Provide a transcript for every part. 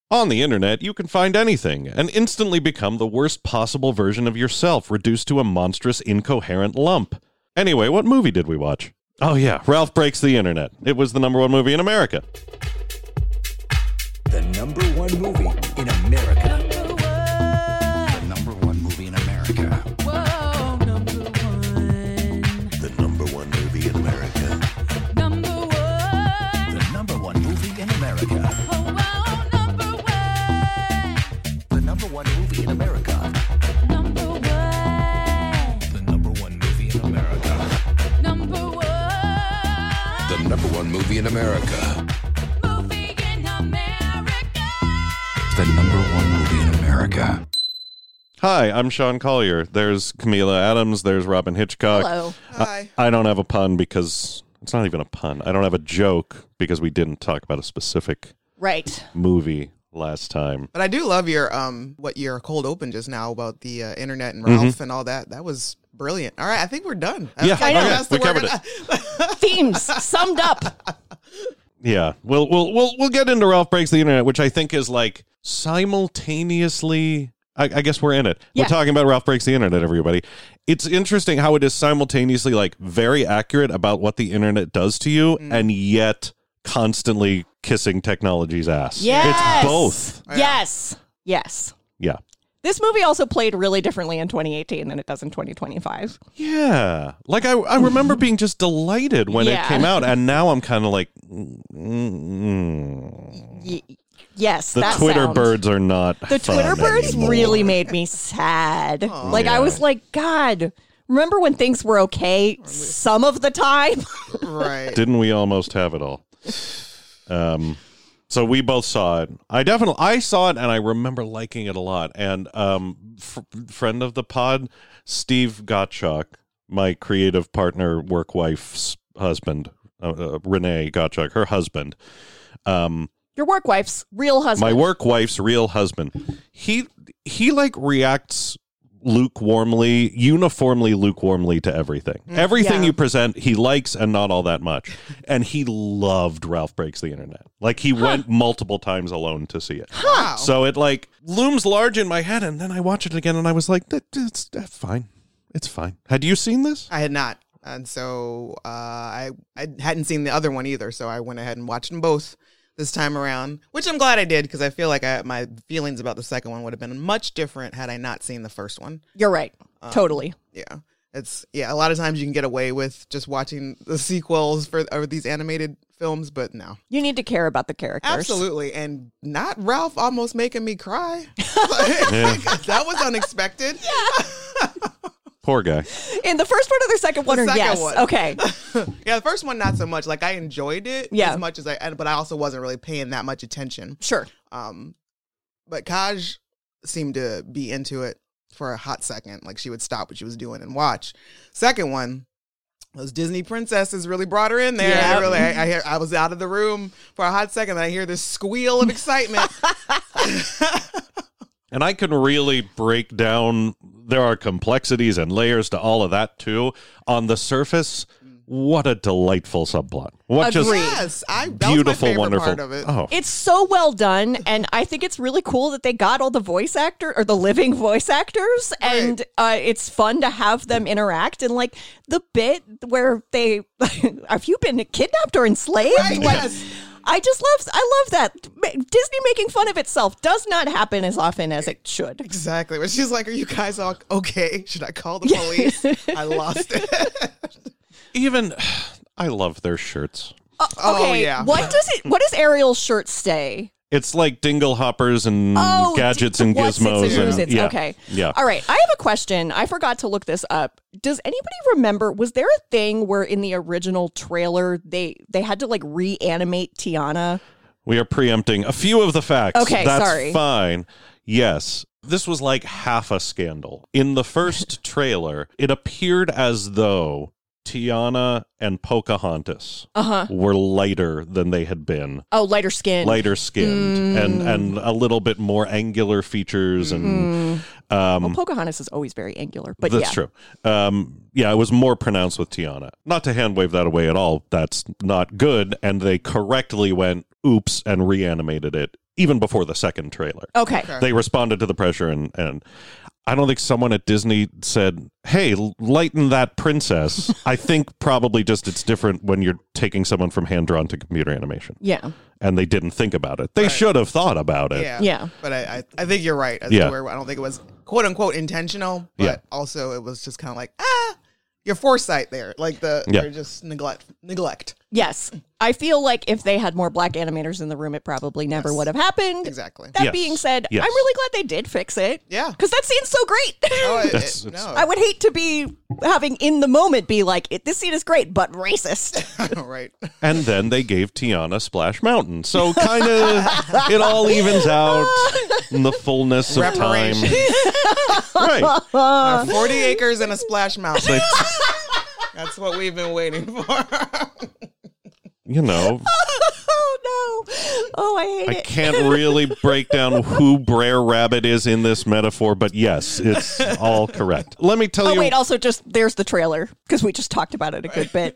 On the internet, you can find anything and instantly become the worst possible version of yourself, reduced to a monstrous, incoherent lump. Anyway, what movie did we watch? Oh yeah, Ralph Breaks the Internet. It was the #1 movie in America. The #1 movie in America. The #1 movie in America. Whoa, #1. The #1 movie in America. #1. The #1 movie in America. Oh, wow, #1. The #1 movie in America. #1. The #1 movie in America. #1. The #1 movie in America. Movie in America. The #1 movie in America. Hi, I'm Sean Collier. There's Camila Adams. There's Robin Hitchcock. Hello. Hi. I don't have a pun because it's not even a pun. I don't have a joke because we didn't talk about a specific Right. movie last time. But I do love your what your cold open just now about the internet and Ralph and all that. That was brilliant. All right, I think we're done. Yeah, I know. That's the we covered word. Themes summed up. Yeah, we'll get into Ralph Breaks the Internet, which I think is like simultaneously. I guess we're in it. Yeah. We're talking about Ralph Breaks the Internet, everybody. It's interesting how it is simultaneously like very accurate about what the internet does to you, and yet constantly kissing technology's ass. Yes. It's both. Yes. Yes. Yeah. This movie also played really differently in 2018 than it does in 2025. Yeah. Like I remember being just delighted when it Yeah. came out, and now I'm kind of like, Yes, the that Twitter sound. birds are not The fun Twitter birds anymore. really made me sad. Like, Yeah. I was like, God, remember when things were okay some of the time? Right. Didn't we almost have it all? So we both saw it. I saw it, and I remember liking it a lot. And friend of the pod, Steve Gottschalk, my creative partner, work wife's husband, Renee Gottschalk, her husband. Your work wife's real husband. My work wife's real husband. He like reacts uniformly lukewarmly to everything. Everything Yeah. you present, he likes, and not all that much. And he loved Ralph Breaks the Internet. Like he went multiple times alone to see it. Wow. So it like looms large in my head, and then I watch it again, and I was like, "It's fine. It's fine." Had you seen this? I had not, and so I hadn't seen the other one either. So I went ahead and watched them both this time around, which I'm glad I did because I feel like my feelings about the second one would have been much different had I not seen the first one. You're right. Totally. Yeah. A lot of times you can get away with just watching the sequels for these animated films, but no. You need to care about the characters. Absolutely. And not Ralph almost making me cry. That was unexpected. Poor guy. In the first one or the second one? The Or second yes. one. Okay. Yeah, the first one not so much. Like I enjoyed it Yeah. as much as but I also wasn't really paying that much attention. Sure. But Kaj seemed to be into it for a hot second. Like she would stop what she was doing and watch. Second one, those Disney princesses really brought her in there. Yeah. I was out of the room for a hot second. And I hear this squeal of excitement. And I can really break down, there are complexities and layers to all of that too. On the surface, what a delightful subplot. What just Agreed. Yes, that was beautiful, my favorite wonderful. part of it. Oh, It's so well done, and I think it's really cool that they got all the voice actor or the living voice actors, and it's fun to have them interact. And like the bit where they, have you been kidnapped or enslaved? Right, Like, yes. I love that. Disney making fun of itself does not happen as often as it should. Exactly. But she's like, "Are you guys all okay? Should I call the police? I lost it." even, I love their shirts. Okay, yeah. What does Ariel's shirt say? It's like dingle hoppers and gadgets and what's gizmos. its and who's its. yeah. Okay. Yeah. All right. I have a question. I forgot to look this up. Does anybody remember, was there a thing where in the original trailer they had to like reanimate Tiana? We are preempting a few of the facts. Okay, That's sorry. fine. Yes. This was like half a scandal. In the first trailer, it appeared as though Tiana and Pocahontas were lighter than they had been. Oh, lighter skin. Lighter skinned and a little bit more angular features and Well, Pocahontas is always very angular, but that's yeah. true. Yeah, it was more pronounced with Tiana. Not to hand wave that away at all. That's not good. And they correctly went, oops, and reanimated it even before the second trailer. Okay. They responded to the pressure, and I don't think someone at Disney said, hey, lighten that princess. I think probably just it's different when you're taking someone from hand-drawn to computer animation. Yeah. And they didn't think about it. They should have thought about it. Yeah. But I think you're right. As to where I don't think it was quote unquote intentional, but also it was just kind of like, your foresight there. Like they're just neglect. Yes. I feel like if they had more black animators in the room, it probably never would have happened. Exactly. That Yes. being said, Yes. I'm really glad they did fix it. Yeah. Because that scene's so great. No. I would hate to be having in the moment be like, this scene is great, but racist. I know, right? And then they gave Tiana Splash Mountain. So kind of it all evens out in the fullness of time. Right. 40 acres and a splash mountain. That's what we've been waiting for. You know, Oh, no. Oh, I hate I it. can't really break down who Brer Rabbit is in this metaphor, but yes, it's all correct. Let me tell Oh, you. wait, also just, there's the trailer, because we just talked about it a good bit.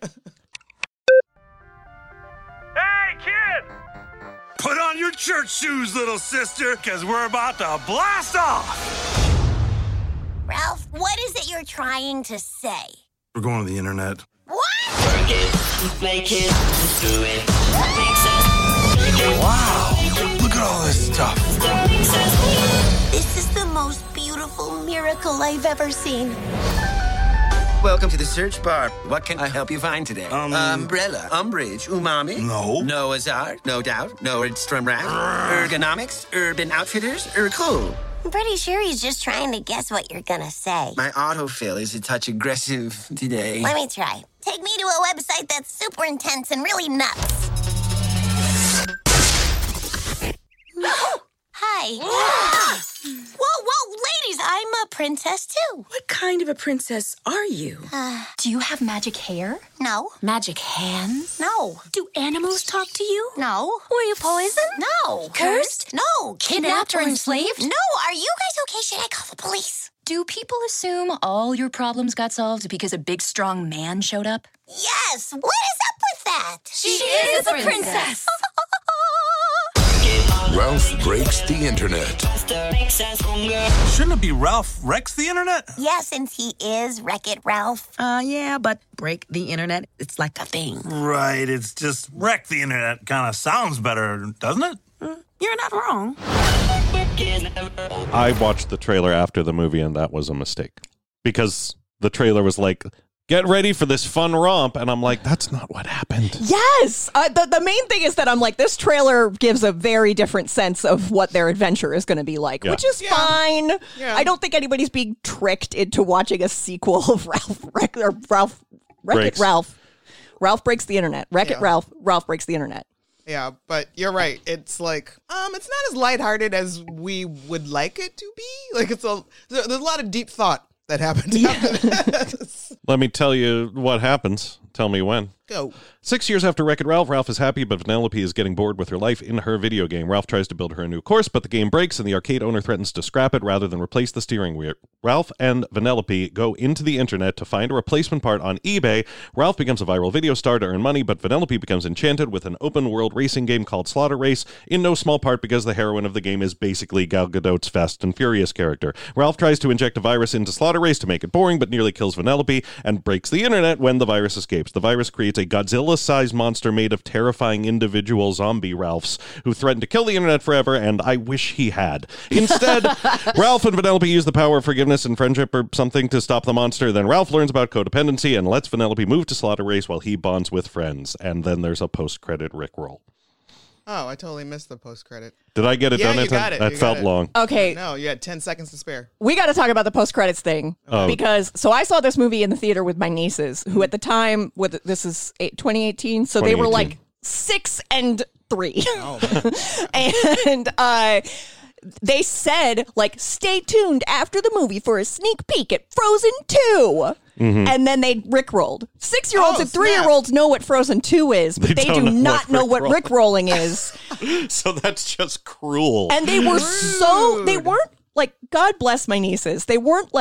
Hey, kid! Put on your church shoes, little sister, because we're about to blast off! Ralph, what is it you're trying to say? We're going to the internet. What? Wow! Look at all this stuff. This is the most beautiful miracle I've ever seen. Welcome to the search bar. What can I help you find today? Umbrella, umbrage, umami. No. Noah's Ark, no doubt. Nordstrom Rack, ergonomics, Urban Outfitters, cool. I'm pretty sure he's just trying to guess what you're gonna say. My autofill is a touch aggressive today. Let me try. Take me to a website that's super intense and really nuts. Hi. Whoa, ladies, I'm a princess too. What kind of a princess are you? Do you have magic hair? No. Magic hands? No. Do animals talk to you? No. Were you poisoned? No. Cursed? No. Kidnapped or enslaved? No. Are you guys okay? Should I call the police? Do people assume all your problems got solved because a big, strong man showed up? Yes. What is up with that? She is a princess. Ralph Breaks the Internet. Shouldn't it be Ralph Wrecks the Internet? Yeah, since he is Wreck-It Ralph. Yeah, but break the internet, it's like a thing. Right, it's just Wreck the Internet kind of sounds better, doesn't it? You're not wrong. I watched the trailer after the movie, and that was a mistake. Because the trailer was like, get ready for this fun romp. And I'm like, that's not what happened. Yes. The main thing is that I'm like, this trailer gives a very different sense of what their adventure is going to be like, which is fine. Yeah. I don't think anybody's being tricked into watching a sequel of Ralph Breaks the Internet. Wreck-It Ralph Breaks the Internet. Yeah, but you're right. It's like it's not as lighthearted as we would like it to be. Like there's a lot of deep thought that happened after this. Let me tell you what happens. Tell me when. Go. 6 years after Wreck-It Ralph, Ralph is happy, but Vanellope is getting bored with her life in her video game. Ralph tries to build her a new course, but the game breaks, and the arcade owner threatens to scrap it rather than replace the steering wheel. Ralph and Vanellope go into the internet to find a replacement part on eBay. Ralph becomes a viral video star to earn money, but Vanellope becomes enchanted with an open-world racing game called Slaughter Race, in no small part because the heroine of the game is basically Gal Gadot's Fast and Furious character. Ralph tries to inject a virus into Slaughter Race to make it boring, but nearly kills Vanellope and breaks the internet when the virus escapes. The virus creates a Godzilla-sized monster made of terrifying individual zombie Ralphs who threaten to kill the internet forever, and I wish he had. Instead, Ralph and Vanellope use the power of forgiveness and friendship or something to stop the monster. Then Ralph learns about codependency and lets Vanellope move to Slaughter Race while he bonds with friends. And then there's a post-credit Rickroll. Oh, I totally missed the post-credit. Did I get it done? You got it. That You felt got it. long. Okay. No, you had 10 seconds to spare. We got to talk about the post-credits thing Oh. because I saw this movie in the theater with my nieces who at the time, this is 2018, so they were 2018. like 6 and 3. And they said, like, stay tuned after the movie for a sneak peek at Frozen 2. And then they Rickrolled. 6-year-olds Oh, and 3-year-olds know what Frozen 2 is, but they do don't know not what know what Rickrolling Rickrolling is. So that's just cruel. And they were they weren't like, God bless my nieces. They weren't like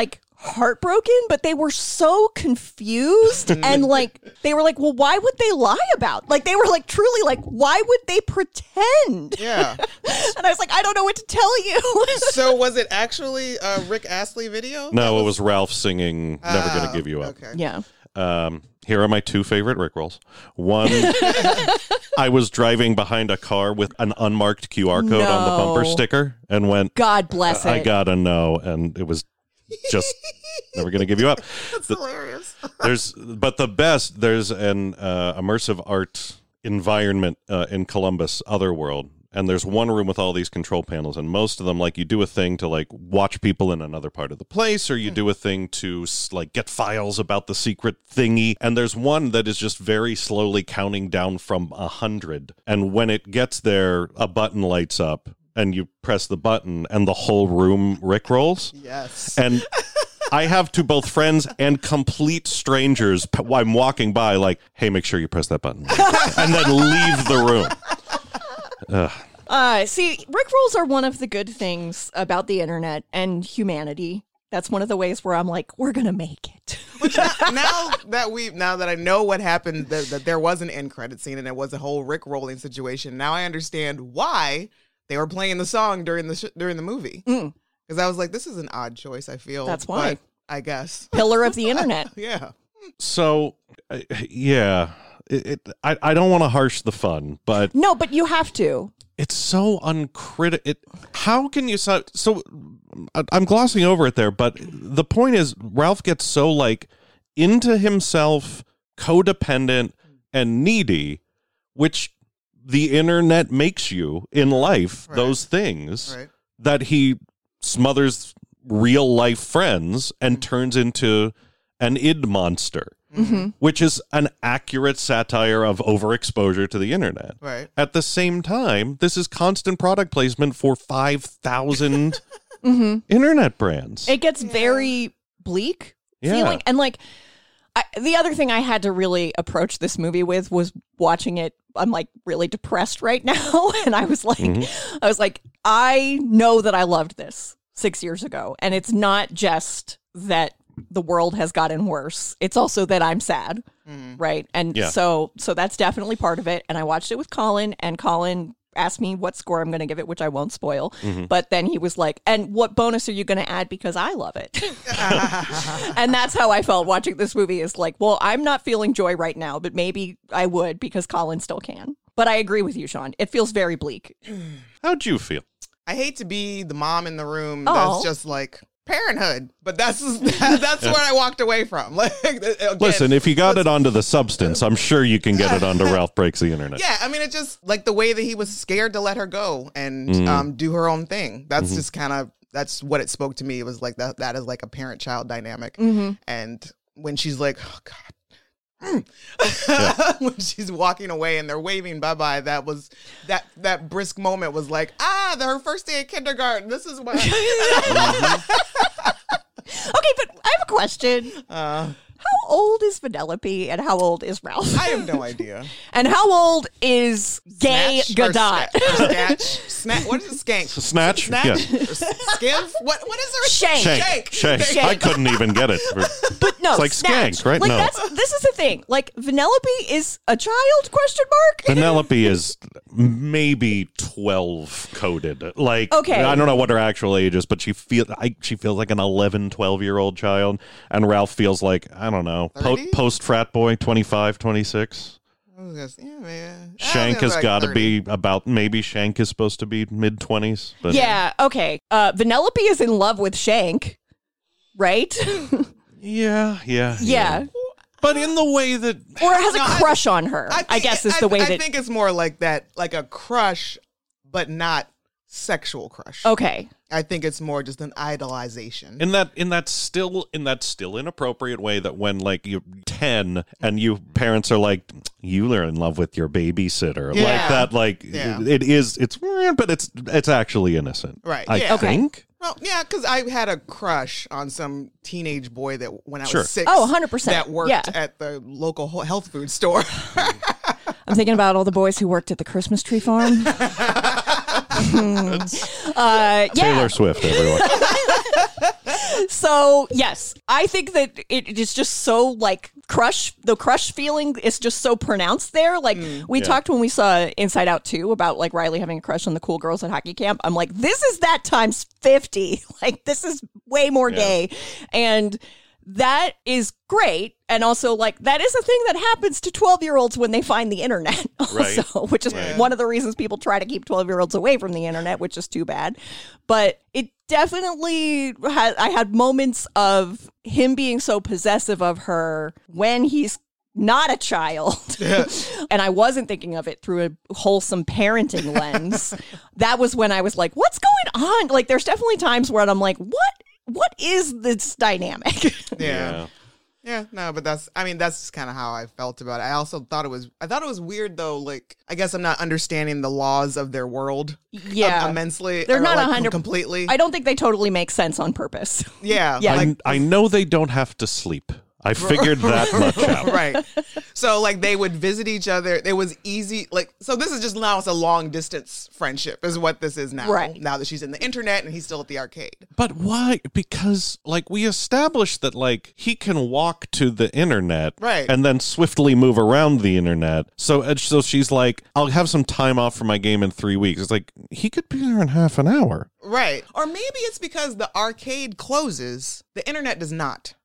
heartbroken, but they were so confused and like they were like, well, why would they lie about? Like they were like truly like, why would they pretend? Yeah. And I was like, I don't know what to tell you. So was it actually a Rick Astley video? No, it was Ralph singing "Never Gonna Give You Up." Okay. Yeah. Here are my two favorite Rickrolls. One, I was driving behind a car with an unmarked QR code on the bumper sticker and went, God bless I it. gotta know. And it was just never gonna give you up. That's hilarious. But the best, there's an immersive art environment in Columbus Otherworld. And there's one room with all these control panels, and most of them, like, you do a thing to, like, watch people in another part of the place, or you do a thing to, like, get files about the secret thingy. And there's one that is just very slowly counting down from 100. And when it gets there, a button lights up, and you press the button, and the whole room rickrolls. Yes. And I have to both friends and complete strangers, I'm walking by, like, hey, make sure you press that button. And then leave the room. See, Rickrolls are one of the good things about the internet and humanity. That's one of the ways where I'm like, we're gonna make it. now that I know what happened, that there was an end credit scene and it was a whole Rick-rolling situation. Now I understand why they were playing the song during the movie. Because I was like, this is an odd choice. I feel That's why. but I guess Pillar of the internet. yeah. So, yeah. I don't want to harsh the fun, but No, but you have to. it's so uncritical. How can you so I'm glossing over it there, but the point is Ralph gets so like into himself, codependent and needy, which the internet makes you in life, Right. those things, Right. that he smothers real life friends and turns into an id monster. Which is an accurate satire of overexposure to the internet. Right. At the same time, this is constant product placement for 5,000 internet brands. It gets very bleak Yeah. feeling. And like, the other thing I had to really approach this movie with was watching it. I'm like really depressed right now. And I was like, I know that I loved this 6 years ago. And it's not just that the world has gotten worse. It's also that I'm sad. Right. And Yeah. so that's definitely part of it. And I watched it with Colin, and Colin asked me what score I'm going to give it, which I won't spoil. But then he was like, and what bonus are you going to add because I love it? And that's how I felt watching this movie, is like, well, I'm not feeling joy right now, but maybe I would because Colin still can. But I agree with you, Sean. It feels very bleak. How'd you feel? I hate to be the mom in the room Oh. that's just like parenthood, but that's where I walked away from. Like, again, Listen, if you got it onto the substance, I'm sure you can get it onto Ralph Breaks the Internet. yeah, I mean, it just like the way that he was scared to let her go and do her own thing. That's just kind of that's what it spoke to me. It was like that is like a parent-child dynamic, and when she's like, oh God. When she's walking away and they're waving bye-bye, that was that brisk moment was like, her first day at kindergarten. This is what Okay, but I have a question. How old is Vanellope and how old is Ralph? I have no idea. And how old is Gay Snatch or Gadot? Snatch. What is it? Skank. Snatch? Snatch? Yeah. Skiv? What is there? Shank. Shank. I couldn't even get it. But no, It's like Snatch. Skank, right? Like No. this is the thing. Like Vanellope is a child? Question mark. Vanellope is maybe 12 coded. Like, Okay. I don't know what her actual age is, but she feels like an 11, 12-year-old child. And Ralph feels like, I don't know, 30? post-frat boy, 25, 26. Yeah, man. Shank has got to be about, maybe Shank is supposed to be mid-20s. But Yeah, okay. Vanellope is in love with Shank, right? Yeah. But in the way that... Or has a crush on her, I guess is the way that... I think it's more like that, like a crush, but not sexual crush. Okay. I think it's more just an idolization. In that still inappropriate way that when like you're 10 and you parents are like, you are in love with your babysitter, Yeah. like that, like Yeah. it's weird, but it's actually innocent, Right, I yeah. think. Well, yeah, because I had a crush on some teenage boy that when I was Sure. 6. Oh, 100%, That worked yeah. at the local health food store. I'm thinking about all the boys who worked at the Christmas tree farm. Yeah. Taylor Swift, everyone. So yes, I think that it is just so like the crush feeling is just so pronounced there. Like we talked when we saw Inside Out 2 about like Riley having a crush on the cool girls at hockey camp. I'm like, this is that times 50. Like this is way more gay. And that is great. And also, like, that is a thing that happens to 12-year-olds when they find the internet also, which is one of the reasons people try to keep 12-year-olds away from the internet, which is too bad. But it definitely I had moments of him being so possessive of her when he's not a child. And I wasn't thinking of it through a wholesome parenting lens. That was when I was like, what's going on? Like, there's definitely times where I'm like, what is this dynamic? Yeah, no, but that's just kind of how I felt about it. I also thought it was weird though. Like, I guess I'm not understanding the laws of their world. Immensely. They're not 100 completely. I don't think they totally make sense on purpose. Yeah. Like, I know they don't have to sleep. I figured that much out. Right. So, like, they would visit each other. It was easy. Like, so this is just now it's a long distance friendship is what this is now. Right. Now that she's in the internet and he's still at the arcade. But why? Because, like, we established that, like, he can walk to the internet and then swiftly move around the internet. So she's like, I'll have some time off for my game in 3 weeks. It's like, he could be there in half an hour. Right. Or maybe it's because the arcade closes, the internet does not.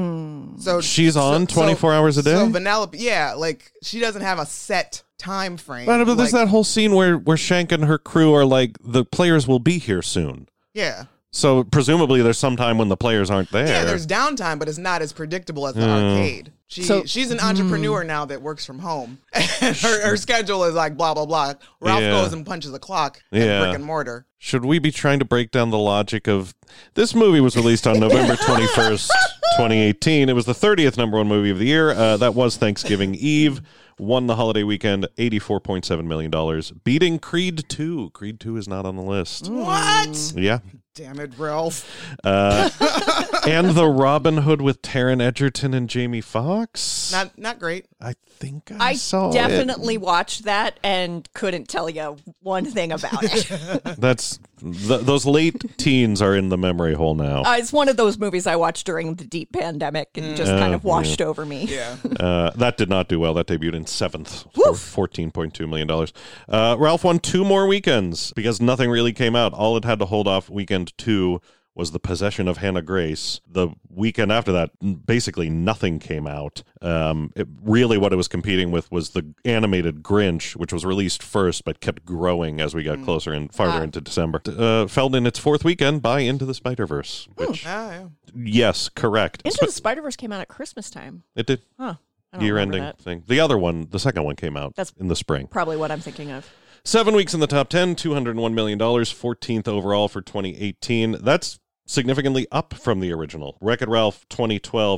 So she's on 24 hours a day? So Vanellope, like, she doesn't have a set time frame. But there's that whole scene where Shank and her crew are like, the players will be here soon. Yeah. So presumably there's some time when the players aren't there. Yeah, there's downtime, but it's not as predictable as the arcade. She's an entrepreneur now that works from home. her schedule is like blah, blah, blah. Ralph goes and punches a clock at brick and mortar. Should we be trying to break down the logic of... This movie was released on November 21st, 2018. It was the 30th number one movie of the year. That was Thanksgiving Eve. Won the holiday weekend, $84.7 million. Beating Creed 2. Creed 2 is not on the list. What? Yeah. Damn it, Ralph. And the Robin Hood with Taron Egerton and Jamie Foxx. Not great. I think I saw it. Definitely watched that and couldn't tell you one thing about it. That's those late teens are in the memory hole now. It's one of those movies I watched during the deep pandemic and just kind of washed over me. Yeah. That did not do well. That debuted in 7th for $14.2 million. Ralph won 2 more weekends because nothing really came out. All it had to hold off weekend 2 was The Possession of Hannah Grace. The weekend after that, basically nothing came out. What it was competing with was the animated Grinch, which was released first but kept growing as we got closer and farther into December. Fell in its 4th weekend by Into the Spider-Verse. Which, yes, correct. Into the Spider-Verse came out at Christmas time. It did. Huh. I don't Year-ending remember that. thing. The other one, the second one came out in the spring. Probably what I'm thinking of. 7 weeks in the top 10, $201 million, 14th overall for 2018. That's significantly up from the original. Wreck-It Ralph 2012,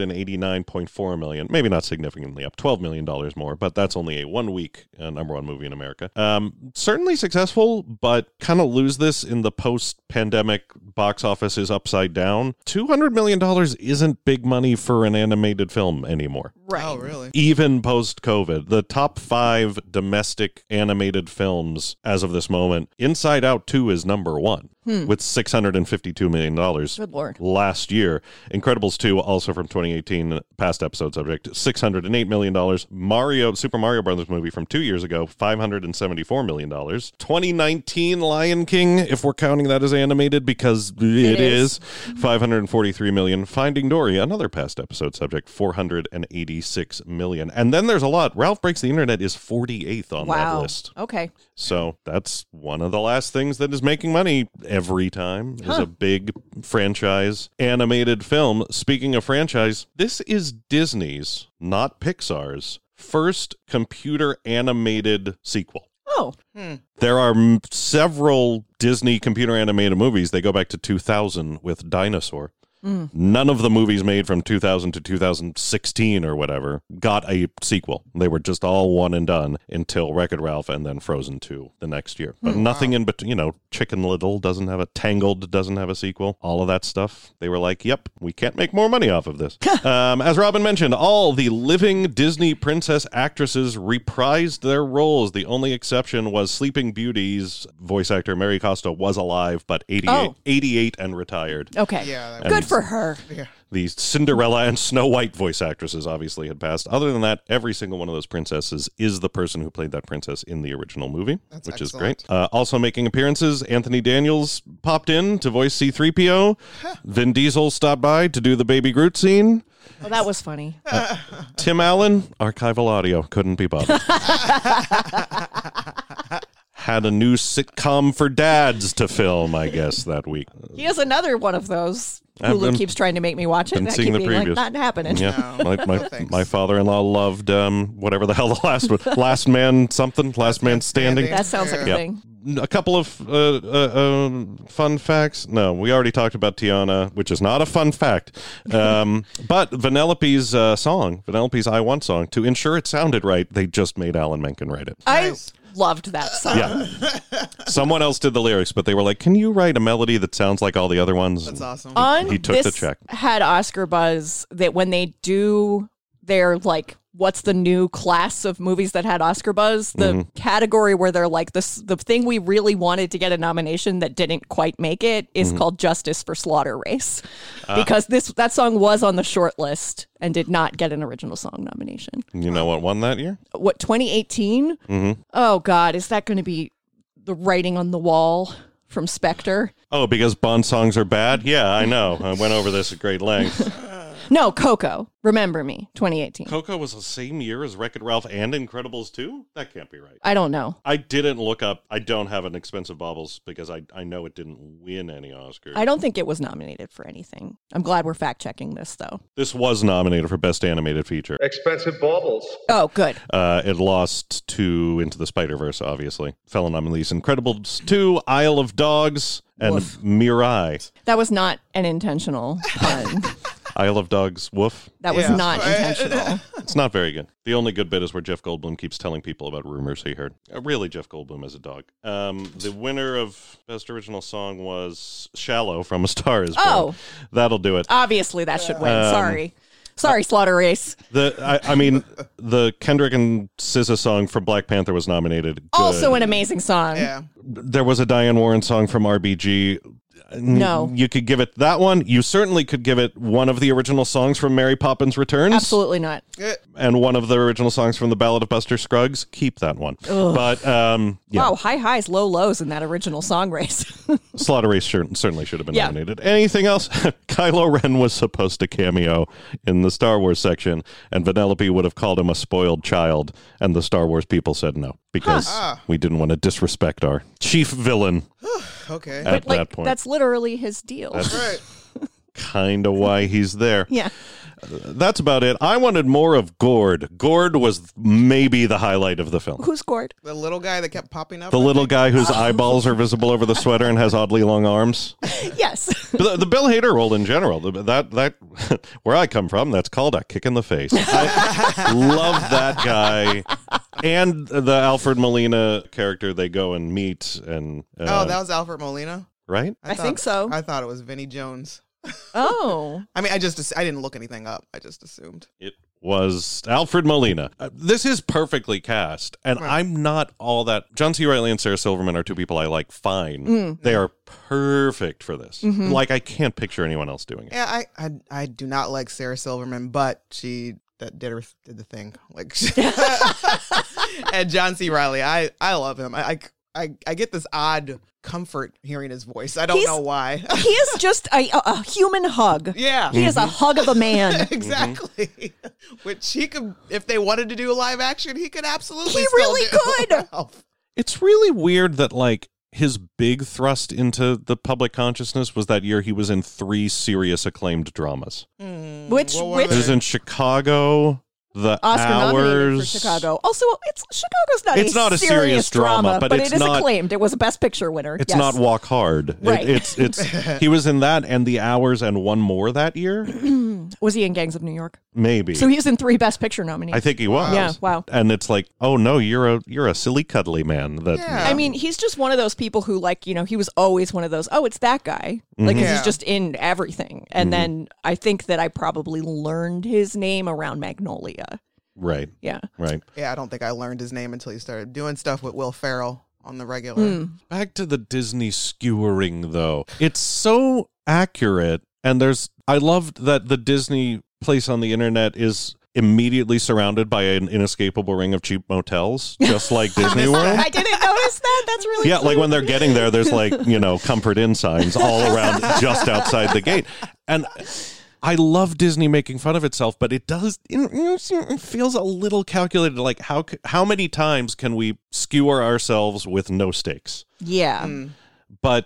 $189.4 million. Maybe not significantly up, $12 million more, but that's only a 1 week number one movie in America. Certainly successful, but kind of lose this in the post-pandemic box office is upside down. $200 million isn't big money for an animated film anymore. Right. Oh, really? Even post-COVID. The top 5 domestic animated films as of this moment, Inside Out 2 is number 1. With $652 million. Good Lord. Last year. Incredibles 2, also from 2018, past episode subject, $608 million. Super Mario Brothers movie from 2 years ago, $574 million. 2019 Lion King, if we're counting that as animated, because it is, $543 million. Finding Dory, another past episode subject, $486 million. And then there's a lot. Ralph Breaks the Internet is 48th on that list. Okay. So that's one of the last things that is making money every time is a big franchise animated film. Speaking of franchise, this is Disney's, not Pixar's, first computer animated sequel. Oh. There are several Disney computer animated movies. They go back to 2000 with Dinosaur. None of the movies made from 2000 to 2016 or whatever got a sequel. They were just all one and done until Wreck-It Ralph and then Frozen 2 the next year. But nothing in between, Chicken Little doesn't have Tangled doesn't have a sequel. All of that stuff. They were like, yep, we can't make more money off of this. As Robin mentioned, all the living Disney princess actresses reprised their roles. The only exception was Sleeping Beauty's voice actor Mary Costa was alive, but 88 and retired. Okay. Yeah, Good for her. Yeah. The Cinderella and Snow White voice actresses obviously had passed. Other than that, every single one of those princesses is the person who played that princess in the original movie, which is great. Also making appearances, Anthony Daniels popped in to voice C-3PO. Vin Diesel stopped by to do the Baby Groot scene. Oh, that was funny. Tim Allen, archival audio, couldn't be bothered. Had a new sitcom for dads to film, I guess, that week. He has another one of those. Hulu keeps trying to make me watch it, and I keep being like, not happening. Yeah, No, my father-in-law loved whatever the hell the last one, Last Man Standing. That sounds like a thing. A couple of fun facts. No, we already talked about Tiana, which is not a fun fact. But Vanellope's Vanellope's I Want song, to ensure it sounded right, they just made Alan Menken write it. I loved that song. Yeah. Someone else did the lyrics, but they were like, can you write a melody that sounds like all the other ones? That's awesome. He took the check. Had Oscar buzz that when they do their, like, what's the new class of movies that had Oscar buzz, the category where they're like, the thing we really wanted to get a nomination that didn't quite make it is called Justice for Slaughter Race. Because that song was on the short list and did not get an original song nomination. You know what won that year? What, 2018? Oh, God, is that going to be The Writing on the Wall from Spectre? Oh, because Bond songs are bad? Yeah, I know. I went over this at great length. No, Coco. Remember Me, 2018. Coco was the same year as Wreck-It Ralph and Incredibles 2? That can't be right. I don't know. I didn't look up. I don't have an Expensive Baubles because I know it didn't win any Oscars. I don't think it was nominated for anything. I'm glad we're fact-checking this, though. This was nominated for Best Animated Feature. Expensive Baubles. Oh, good. It lost to Into the Spider-Verse, obviously. Fellow nominees: Incredibles 2, Isle of Dogs, and Mirai. That was not an intentional pun. Isle of Dogs, woof. That was not intentional. It's not very good. The only good bit is where Jeff Goldblum keeps telling people about rumors he heard. Really, Jeff Goldblum as a dog. The winner of Best Original Song was Shallow from A Star Is Born. Oh. That'll do it. Obviously, that should win. Sorry, Slaughter Race. The Kendrick and SZA song from Black Panther was nominated. Good. Also an amazing song. Yeah. There was a Diane Warren song from RBG. No. You could give it that one. You certainly could give it one of the original songs from Mary Poppins Returns. Absolutely not. And one of the original songs from The Ballad of Buster Scruggs. Keep that one. Ugh. But, yeah. Wow, high highs, low lows in that original song race. Slaughter Race certainly should have been nominated. Anything else? Kylo Ren was supposed to cameo in the Star Wars section, and Vanellope would have called him a spoiled child, and the Star Wars people said no, because we didn't want to disrespect our chief villain. Okay. At that point. That's literally his deal. That's right. Kind of why he's there. Yeah. That's about it. I wanted more of Gord. Gord was maybe the highlight of the film. Who's Gord? The little guy that kept popping up. The little guy whose eyeballs are visible over the sweater and has oddly long arms. Yes. The Bill Hader role in general, that where I come from, that's called a kick in the face. I love that guy. And the Alfred Molina character they go and meet. And that was Alfred Molina? Right? I think so. I thought it was Vinnie Jones. Oh. I mean, I didn't look anything up. I just assumed. It was Alfred Molina. This is perfectly cast, and I'm not all that. John C. Reilly and Sarah Silverman are two people I like fine. They are perfect for this. Like, I can't picture anyone else doing it. Yeah, I do not like Sarah Silverman, but she did the thing. Like, and John C. Reilly, I love him. I get this odd comfort hearing his voice. I don't know why. He is just a human hug. Yeah. He is a hug of a man. Exactly. Which he could, if they wanted to do a live action, he could absolutely He still really do. could. It's really weird that, like, his big thrust into the public consciousness was that year he was in 3 serious acclaimed dramas. Which He was in Chicago, the Oscar nominated for hours. Chicago. Also, Chicago's not a serious drama, but it it's is not- acclaimed. It was a Best Picture winner. It's Yes. not Walk Hard. Right. It's he was in that and The Hours and one more that year, Was he in Gangs of New York? maybe. So he was in 3 Best Picture nominees. I think he was. Yeah, wow. And it's like, oh no, you're a silly cuddly man. That Yeah. I mean, he's just one of those people who, like, you know, he was always one of those, oh, it's that guy. Like, Yeah. he's just in everything. And then I think that I probably learned his name around Magnolia. right, Yeah. right. Yeah, I don't think I learned his name until he started doing stuff with Will Ferrell on the regular. Back to the Disney skewering, though. It's so accurate, and I loved that the Disney place on the internet is immediately surrounded by an inescapable ring of cheap motels, just like Disney World. I didn't notice that. That's really Yeah, cute. like when they're getting there, there's like, Comfort Inn signs all around just outside the gate. And I love Disney making fun of itself, but it feels a little calculated. Like how many times can we skewer ourselves with no stakes? Yeah. But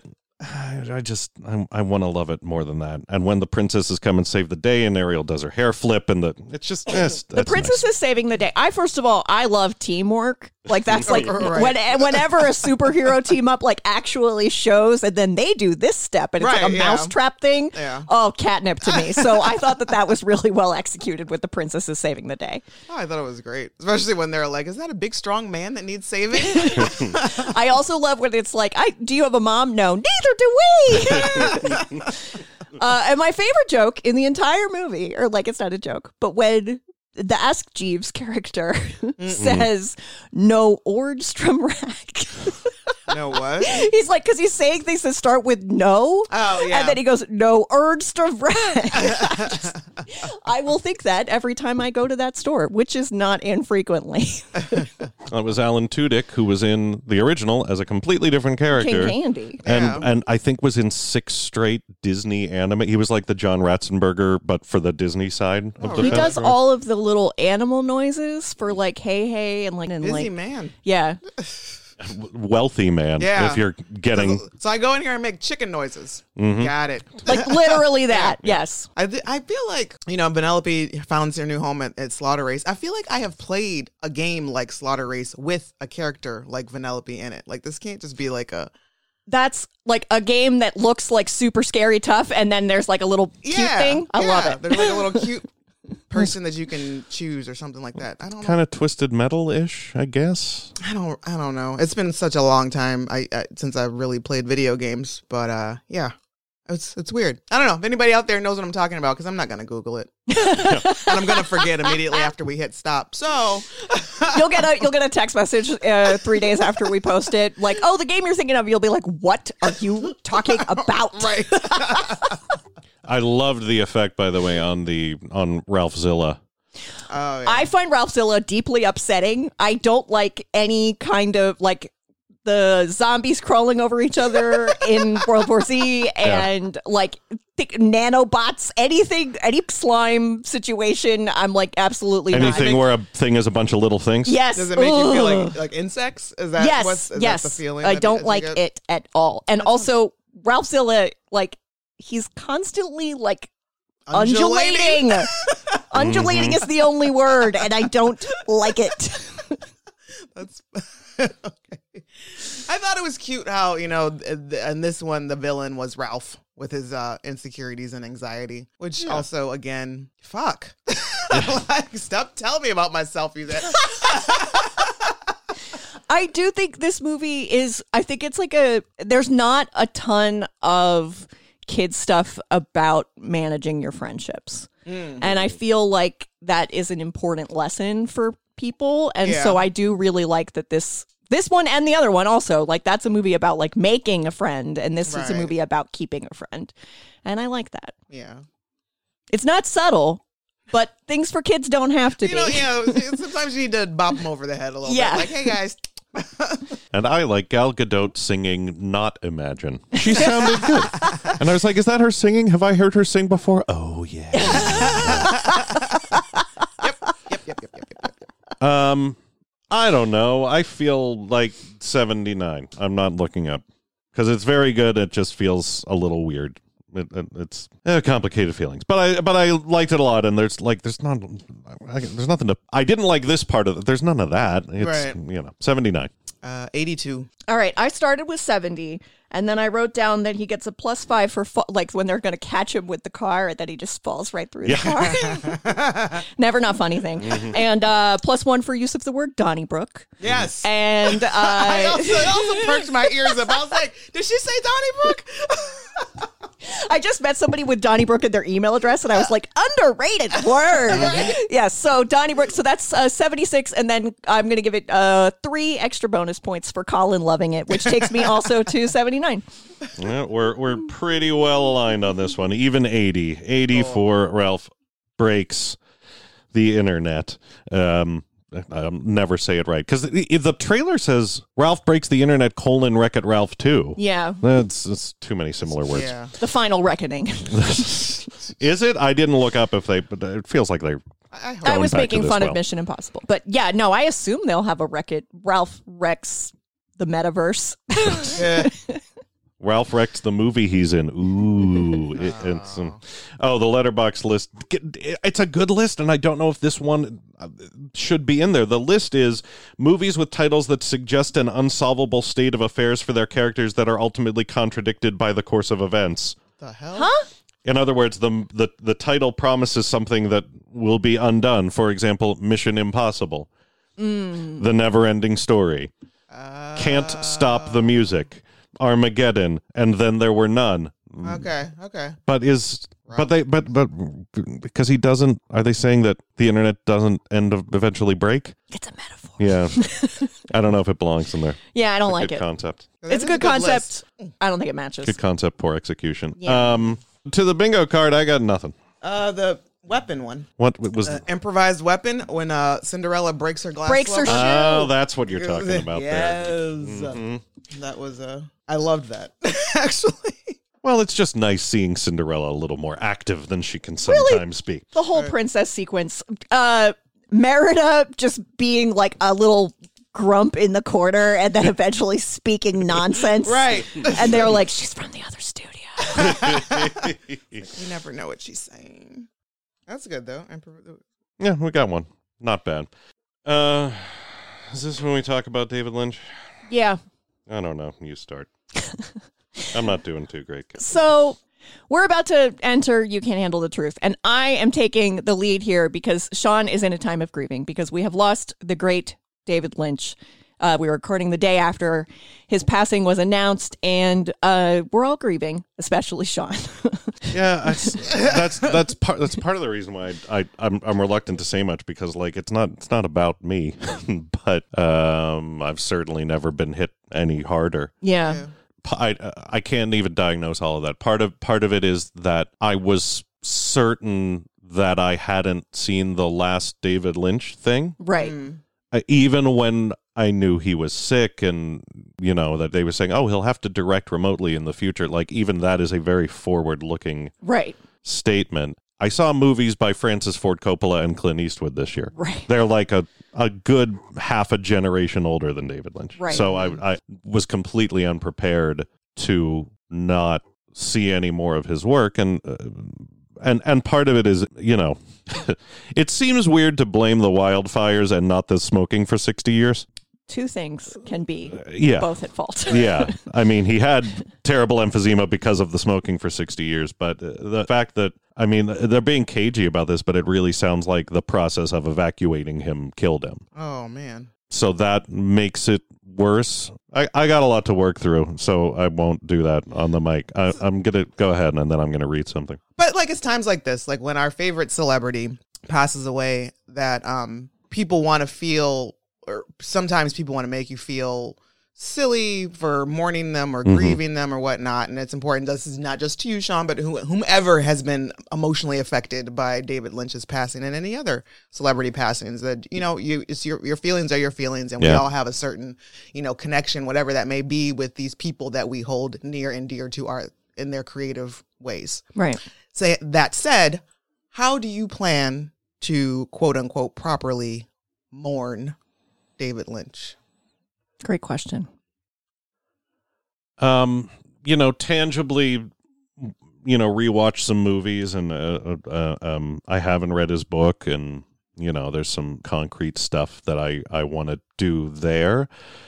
I want to love it more than that. And when the princesses come and save the day, and Ariel does her hair flip, and the princess is saving the day. First of all, I love teamwork. Like that's like Right. whenever a superhero team up like actually shows, and then they do this step, and it's like Right, a yeah. mousetrap thing. Yeah. Oh, catnip to me. So I thought that was really well executed with the princesses saving the day. Oh, I thought it was great, especially when they're like, "Is that a big, strong man that needs saving?" I also love when it's like, do you have a mom? No, neither do we. And my favorite joke in the entire movie, or like it's not a joke, but when the Ask Jeeves character says, no Ordstrom rack. No what? He's like, because he's saying things that start with no. Oh, yeah. And then he goes, no Ordstrom rack. I will think that every time I go to that store, which is not infrequently. It was Alan Tudyk, who was in the original as a completely different character. King Candy. And I think was in 6 straight Disney anime. He was like the John Ratzenberger, but for the Disney side of the He film. does all of the little animal noises for like hey hey and like Busy man. Yeah. Wealthy man. Yeah. If you're getting So I go in here and make chicken noises. Got it. Like literally that. Yes. I feel like, Penelope founds her new home at Slaughter Race. I feel like I have played a game like Slaughter Race with a character like Penelope in it. Like, this can't just be like That's like a game that looks like super scary tough, and then there's like a little cute thing. I love it. There's like a little cute person that you can choose or something like that. I don't know. kind of Twisted Metal-ish, I guess. I don't know. It's been such a long time since I've really played video games, but yeah. It's weird. I don't know if anybody out there knows what I'm talking about, because I'm not going to Google it. And I'm going to forget immediately after we hit stop. So You'll get a text message 3 days after we post it, like, oh, the game you're thinking of. You'll be like, what are you talking about? right. I loved the effect, by the way, on Ralph Zilla. Oh, yeah. I find Ralph Zilla deeply upsetting. I don't like any kind of like the zombies crawling over each other in World War Z and like nanobots, anything, any slime situation. I'm like absolutely Anything not. where a thing is a bunch of little things? Yes. Does it make you feel Ugh. like insects? Is that yes, is yes. that the feeling? I that don't you like get? it at all. And also, Ralph Zilla, like, he's constantly like undulating. Undulating is the only word, and I don't like it. That's okay. I thought it was cute how, in this one, the villain was Ralph with his insecurities and anxiety, which also, again, fuck. Like, stop telling me about myself, you said. I do think this movie is, I think it's like there's not a ton of kid stuff about managing your friendships. And I feel like that is an important lesson for people. And so I do really like that this one and the other one also, like, that's a movie about like making a friend, and this is a Right. movie about keeping a friend. And I like that. Yeah. It's not subtle, but things for kids don't have to be. Sometimes you need to bop them over the head a little Yeah. bit. Like, hey, guys. And I like Gal Gadot singing Not Imagine. She sounded good. And I was like, is that her singing? Have I heard her sing before? Oh, yeah. Yep. I don't know. I feel like 79. I'm not looking up. Because it's very good. It just feels a little weird. it's complicated feelings. But I liked it a lot, and there's nothing to. I didn't like this part of it. There's none of that. It's 79. 82. All right, I started with 70, and then I wrote down that he gets a +5 for like when they're going to catch him with the car, and that he just falls right through the car. Never not funny thing. Mm-hmm. And +1 for use of the word Donnybrook. Yes. And it also perked my ears up. I was like, did she say Donnybrook? I just met somebody with Donnybrook in their email address, and I was like, underrated word. Yes, so Donnybrook, so that's 76, and then I'm going to give it 3 extra bonus points for Colin loving it, which takes me also to 79. Yeah, we're pretty well aligned on this one. Even 80. 80 for Ralph Breaks the Internet. I'll never say it right because the trailer says Ralph Breaks the Internet : Wreck-It Ralph 2. Yeah, that's too many similar words. Yeah. The final reckoning. Is it? I didn't look up if but it feels like they. I was making fun of Mission Impossible, but yeah, no, I assume they'll have a Ralph Wrecks the Metaverse. Ralph Wrecks the movie he's in. Ooh. It's the Letterboxd list. It's a good list, and I don't know if this one should be in there. The list is movies with titles that suggest an unsolvable state of affairs for their characters that are ultimately contradicted by the course of events. The hell? Huh? In other words, the title promises something that will be undone. For example, Mission Impossible. The Never-Ending Story. Can't Stop the Music. Armageddon, and Then There Were None. Okay. But because he doesn't, are they saying that the internet doesn't eventually break? It's a metaphor. Yeah. I don't know if it belongs in there. Yeah, I don't like Good it. concept. It's a good concept. I don't think it matches. Good concept, poor execution. Yeah. To the bingo card, I got nothing. The weapon one. What was improvised weapon when Cinderella breaks her glass? Breaks her shoe. Oh, that's what you're talking about yes. there. Mm-hmm. That was I loved that actually. Well, it's just nice seeing Cinderella a little more active than she can sometimes be. The whole princess sequence. Merida just being like a little grump in the corner and then eventually speaking nonsense. Right. And they're like, she's from the other studio. You never know what she's saying. That's good though. Yeah, we got one. Not bad. Is this when we talk about David Lynch? Yeah. I don't know. You start. I'm not doing too great. So we're about to enter You Can't Handle the Truth. And I am taking the lead here because Sean is in a time of grieving because we have lost the great David Lynch. We were recording the day after his passing was announced, and we're all grieving, especially Sean. Yeah, that's part of the reason why I'm reluctant to say much because like it's not about me, but I've certainly never been hit any harder. Yeah. I can't even diagnose all of that. Part of it is that I was certain that I hadn't seen the last David Lynch thing. Right. Even when I knew he was sick and, that they were saying, oh, he'll have to direct remotely in the future. Like, even that is a very forward-looking statement. I saw movies by Francis Ford Coppola and Clint Eastwood this year. Right. They're like a good half a generation older than David Lynch. Right. So I was completely unprepared to not see any more of his work. And part of it is, it seems weird to blame the wildfires and not the smoking for 60 years. Two things can be both at fault. Yeah. I mean, he had terrible emphysema because of the smoking for 60 years. But the fact that, I mean, they're being cagey about this, but it really sounds like the process of evacuating him killed him. Oh, man. So that makes it worse. I got a lot to work through, so I won't do that on the mic. I'm going to go ahead and then I'm going to read something. But like it's times like this, like when our favorite celebrity passes away, that people want to feel, or sometimes people want to make you feel silly for mourning them or grieving them or whatnot. And it's important. This is not just to you, Sean, but whomever has been emotionally affected by David Lynch's passing and any other celebrity passings. That it's your feelings are your feelings, and we all have a certain connection, whatever that may be, with these people that we hold near and dear to in their creative ways. Right. So that said, how do you plan to quote unquote properly mourn David Lynch? Great question. Tangibly rewatch some movies, and I haven't read his book, and there's some concrete stuff that I want to do there.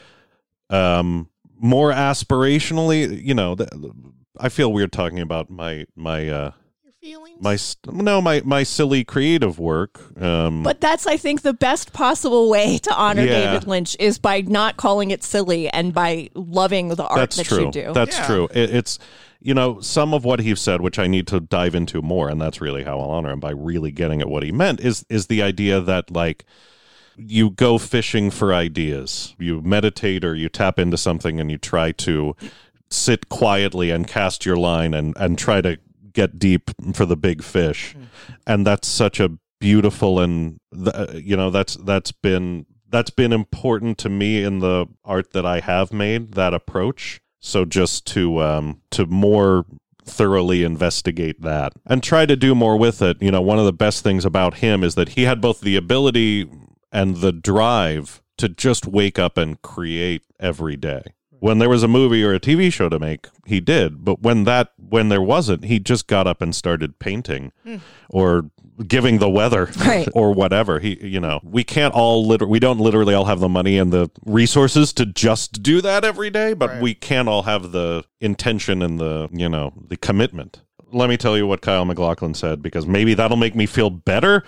More aspirationally, I feel weird talking about my feelings? My silly creative work. But that's, I think, the best possible way to honor David Lynch is by not calling it silly and by loving the art that you do. That's true. It's, some of what he said, which I need to dive into more, and that's really how I'll honor him, by really getting at what he meant, is the idea that, like, you go fishing for ideas. You meditate or you tap into something and you try to sit quietly and cast your line and try to get deep for the big fish. And that's such a beautiful, and that's been important to me in the art that I have made, that approach. So just to more thoroughly investigate that and try to do more with it. One of the best things about him is that he had both the ability and the drive to just wake up and create every day. When there was a movie or a TV show to make, he did. But when there wasn't, he just got up and started painting or giving the weather or whatever. We can't we don't literally all have the money and the resources to just do that every day, but we can all have the intention and the commitment. Let me tell you what Kyle MacLachlan said, because maybe that'll make me feel better.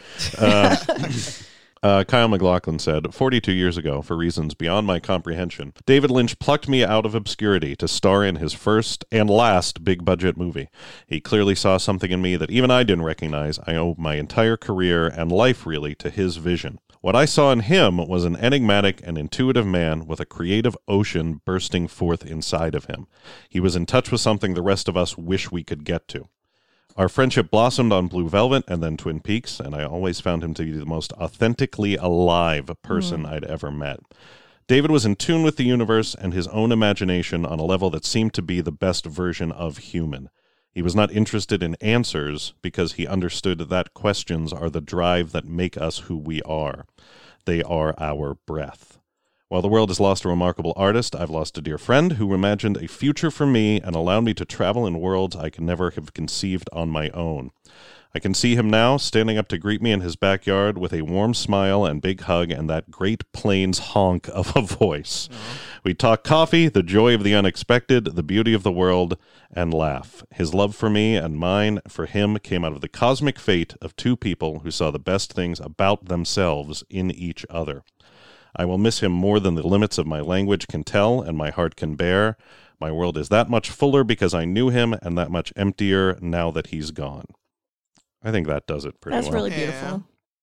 Kyle MacLachlan said, 42 years ago, for reasons beyond my comprehension, David Lynch plucked me out of obscurity to star in his first and last big-budget movie. He clearly saw something in me that even I didn't recognize. I owe my entire career and life, really, to his vision. What I saw in him was an enigmatic and intuitive man with a creative ocean bursting forth inside of him. He was in touch with something the rest of us wish we could get to. Our friendship blossomed on Blue Velvet and then Twin Peaks, and I always found him to be the most authentically alive person I'd ever met. David was in tune with the universe and his own imagination on a level that seemed to be the best version of human. He was not interested in answers because he understood that questions are the drive that make us who we are. They are our breath. While the world has lost a remarkable artist, I've lost a dear friend who imagined a future for me and allowed me to travel in worlds I could never have conceived on my own. I can see him now, standing up to greet me in his backyard with a warm smile and big hug and that Great Plains honk of a voice. We talk coffee, the joy of the unexpected, the beauty of the world, and laugh. His love for me and mine for him came out of the cosmic fate of two people who saw the best things about themselves in each other. I will miss him more than the limits of my language can tell and my heart can bear. My world is that much fuller because I knew him and that much emptier now that he's gone. I think that does it pretty well. That's really beautiful.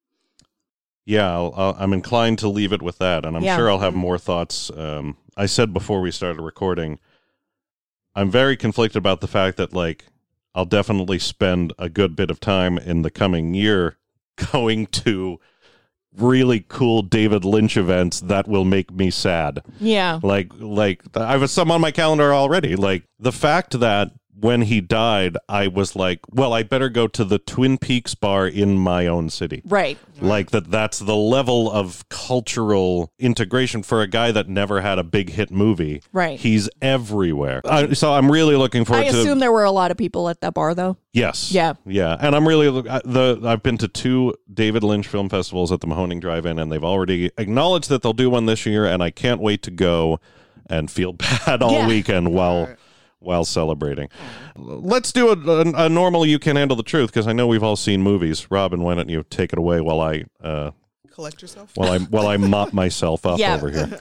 Yeah, I'm inclined to leave it with that, and I'm sure I'll have more thoughts. I said before we started recording, I'm very conflicted about the fact that, like, I'll definitely spend a good bit of time in the coming year going to really cool David Lynch events that will make me sad. Yeah. Like I have some on my calendar already. Like, the fact that when he died, I was like, well, I better go to the Twin Peaks bar in my own city. Right. Like, that's the level of cultural integration for a guy that never had a big hit movie. Right. He's everywhere. So I'm really looking forward to... I assume there were a lot of people at that bar, though. Yes. Yeah. Yeah. And I'm really... I've been to 2 David Lynch film festivals at the Mahoning Drive-In, and they've already acknowledged that they'll do one this year, and I can't wait to go and feel bad all weekend while celebrating. Let's do a normal You Can't Handle the Truth, because I know we've all seen movies. Robin, why don't you take it away while I... collect yourself? While I mop myself up over here.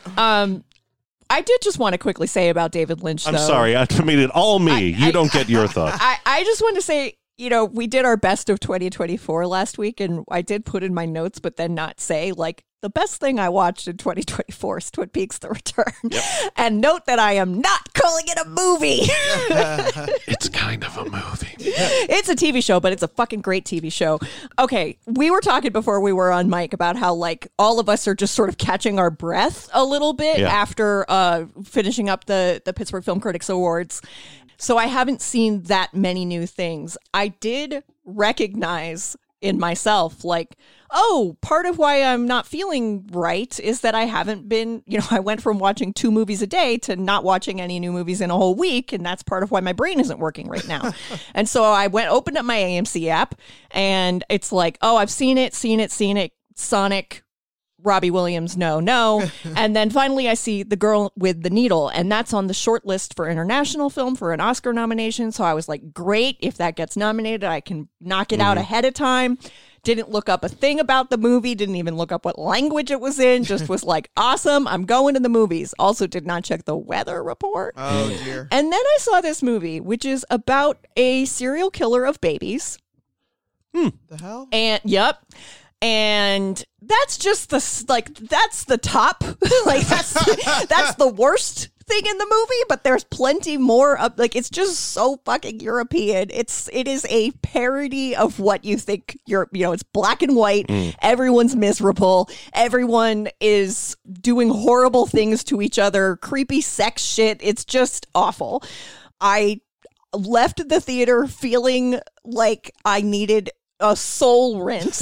I did just want to quickly say about David Lynch, though. I'm sorry. I mean, it all me. You don't get your thoughts. I just want to say, we did our best of 2024 last week, and I did put in my notes, but then not say, like, the best thing I watched in 2024 is Twin Peaks: The Return. Yep. And note that I am not calling it a movie. It's kind of a movie. It's a TV show, but it's a fucking great TV show. Okay, we were talking before we were on mic about how, like, all of us are just sort of catching our breath a little bit after finishing up the Pittsburgh Film Critics Awards. So I haven't seen that many new things. I did recognize in myself. Like, oh, part of why I'm not feeling right is that I haven't been, I went from watching 2 movies a day to not watching any new movies in a whole week. And that's part of why my brain isn't working right now. And so I opened up my AMC app, and it's like, oh, I've seen it. Sonic, Robbie Williams, no. And then finally I see The Girl with the Needle, and that's on the short list for international film for an Oscar nomination. So I was like, great, if that gets nominated, I can knock it out ahead of time. Didn't look up a thing about the movie, didn't even look up what language it was in, just was like, awesome, I'm going to the movies. Also did not check the weather report. Oh, dear. And then I saw this movie, which is about a serial killer of babies. The hell? And, yep. And that's just that's the top. That's the worst thing in the movie, but there's plenty more of, it's just so fucking European. It is a parody of what you think it's black and white. Everyone's miserable. Everyone is doing horrible things to each other, creepy sex shit. It's just awful. I left the theater feeling like I needed a soul rinse.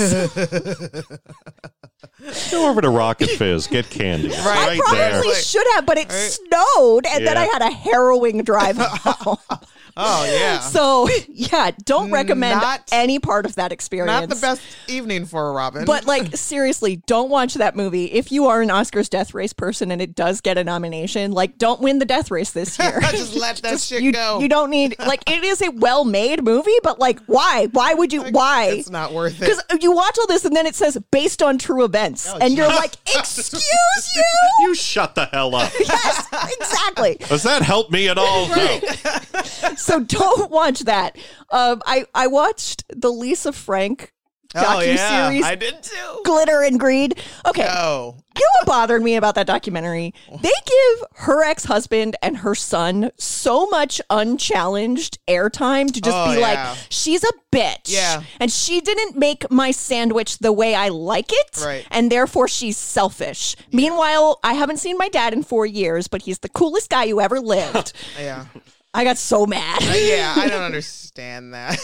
Go over to Rocket Fizz, get candy. I probably should have, but it snowed, and then I had a harrowing drive home. Oh, yeah. So, yeah, don't recommend any part of that experience. Not the best evening for a Robin. But, seriously, don't watch that movie. If you are an Oscars Death Race person and it does get a nomination, don't win the Death Race this year. Just let that shit go. You don't need, it is a well-made movie, but, why? Why would you, why? It's not worth it. Because you watch all this and then it says, based on true events. And you're like, excuse you? You shut the hell up. Yes, exactly. Does that help me at all? Right. No. So don't watch that. I watched the Lisa Frank docuseries. I did too. Glitter and Greed. Okay. Oh. You know what bothered me about that documentary? They give her ex-husband and her son so much unchallenged airtime to just be like, she's a bitch. Yeah. And she didn't make my sandwich the way I like it. Right. And therefore she's selfish. Yeah. Meanwhile, I haven't seen my dad in 4 years, but he's the coolest guy who ever lived. Yeah. I got so mad. Yeah, I don't understand that.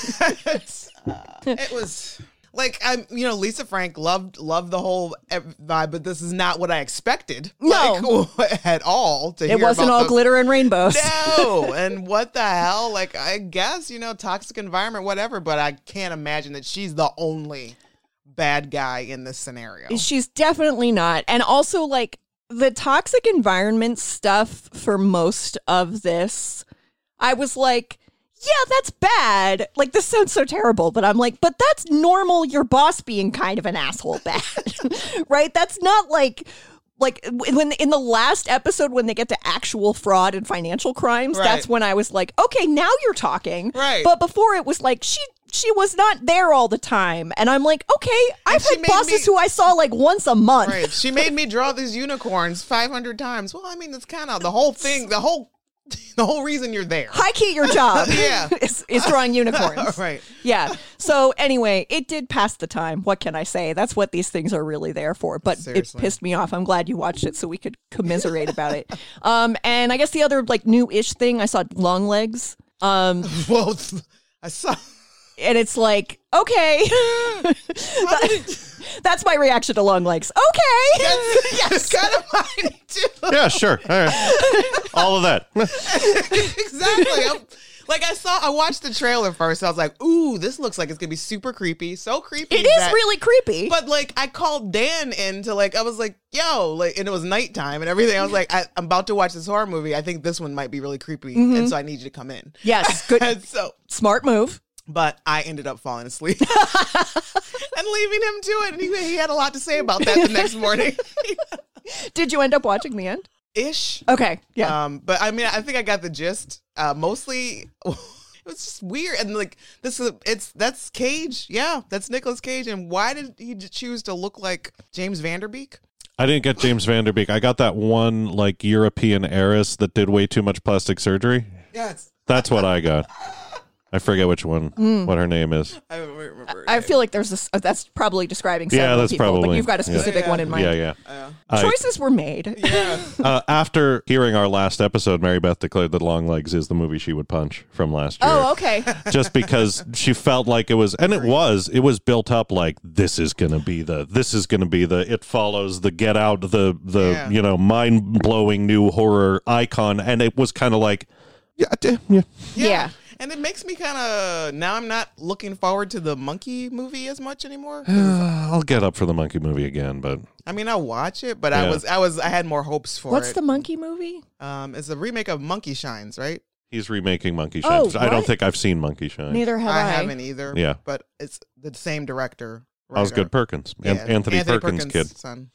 It was Lisa Frank loved the whole vibe, but this is not what I expected. No, at all. It wasn't all glitter and rainbows. No, and what the hell? I guess toxic environment, whatever. But I can't imagine that she's the only bad guy in this scenario. She's definitely not, and also the toxic environment stuff for most of this. I was like, yeah, that's bad. This sounds so terrible, but I'm like, but that's normal. Your boss being kind of an asshole bad, right? That's not when in the last episode, when they get to actual fraud and financial crimes, that's when I was like, okay, now you're talking. Right. But before it was like, she was not there all the time. And I'm like, okay, I've had bosses who I saw once a month. Right. She made me draw these unicorns 500 times. Well, I mean, that's kind of the whole thing, the whole reason you're there. High key your job. Yeah. is drawing unicorns. Right. Yeah. So anyway, it did pass the time. What can I say? That's what these things are really there for. But Seriously. It pissed me off. I'm glad you watched it so we could commiserate about it. And I guess the other new-ish thing, I saw Longlegs. Well, I saw... And it's like, okay. That's my reaction to Longlegs. Okay. That's kind of mine, too. Yeah, sure. All right. All of that. Exactly. I watched the trailer first. I was like, ooh, this looks like it's going to be super creepy. So creepy. It is really creepy. But I called Dan in to I was like, yo, and it was nighttime and everything. I was like, I'm about to watch this horror movie. I think this one might be really creepy. Mm-hmm. And so I need you to come in. Yes. Good. So smart move. But I ended up falling asleep and leaving him to it. And he had a lot to say about that the next morning. Did you end up watching the end? Ish. Okay. Yeah. But I mean, I think I got the gist. Mostly, it was just weird. And that's Cage. Yeah, that's Nicolas Cage. And why did he choose to look like James Van Der Beek? I didn't get James Van Der Beek. I got that one European heiress that did way too much plastic surgery. Yes. That's what I got. I forget which one, what her name is. I don't remember. I feel like there's this. That's probably describing several Yeah, that's people, probably. but you've got a specific one in mind. Yeah. Choices were made. After hearing our last episode, Mary Beth declared that Long Legs is the movie she would punch from last year. Oh, okay. Just because she felt like it was, and it was built up like this is going to be the It Follows, the Get Out, the mind blowing new horror icon, and it was kind of like, Yeah. And it makes me kind of, now I'm not looking forward to the monkey movie as much anymore. I'll get up for the monkey movie again, but I mean, I'll watch it, but Yeah. I had more hopes for What's it. the monkey movie? It's a remake of Monkey Shines, right? he's remaking Monkey Oh, Shines. I don't what? think I've seen Monkey Shines. Neither have I. haven't either. Yeah. But it's the same director. Osgood Perkins. Yeah, Anthony Perkins' kid. son.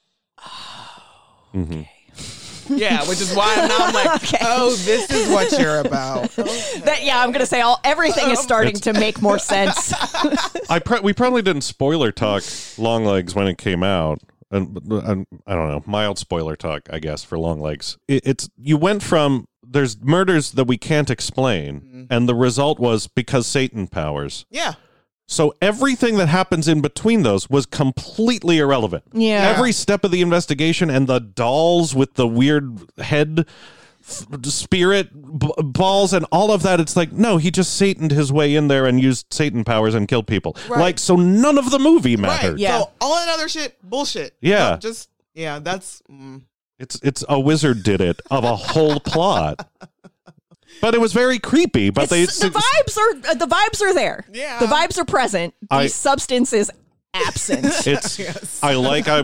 Mm-hmm. Yeah, which is why now I'm like, Okay. oh, this is what you're about. I'm going to say everything is starting to make more sense. We probably didn't spoiler talk Longlegs when it came out. And I don't know, mild spoiler talk, I guess, for Longlegs. It's you went from there's murders that we can't explain, and the result was because Satan powers. Yeah. So everything that happens in between those was completely irrelevant. Yeah. Every step of the investigation and the dolls with the weird head spirit balls and all of that, it's like, no, he just Sataned his way in there and used Satan powers and killed people. Right. Like, so none of the movie mattered. Right. Yeah. So all that other shit, bullshit. Yeah. That's. It's a wizard did it of a whole plot. But it was very creepy. But the vibes are there. Yeah. The vibes are present. The substance is absent. It's Yes. I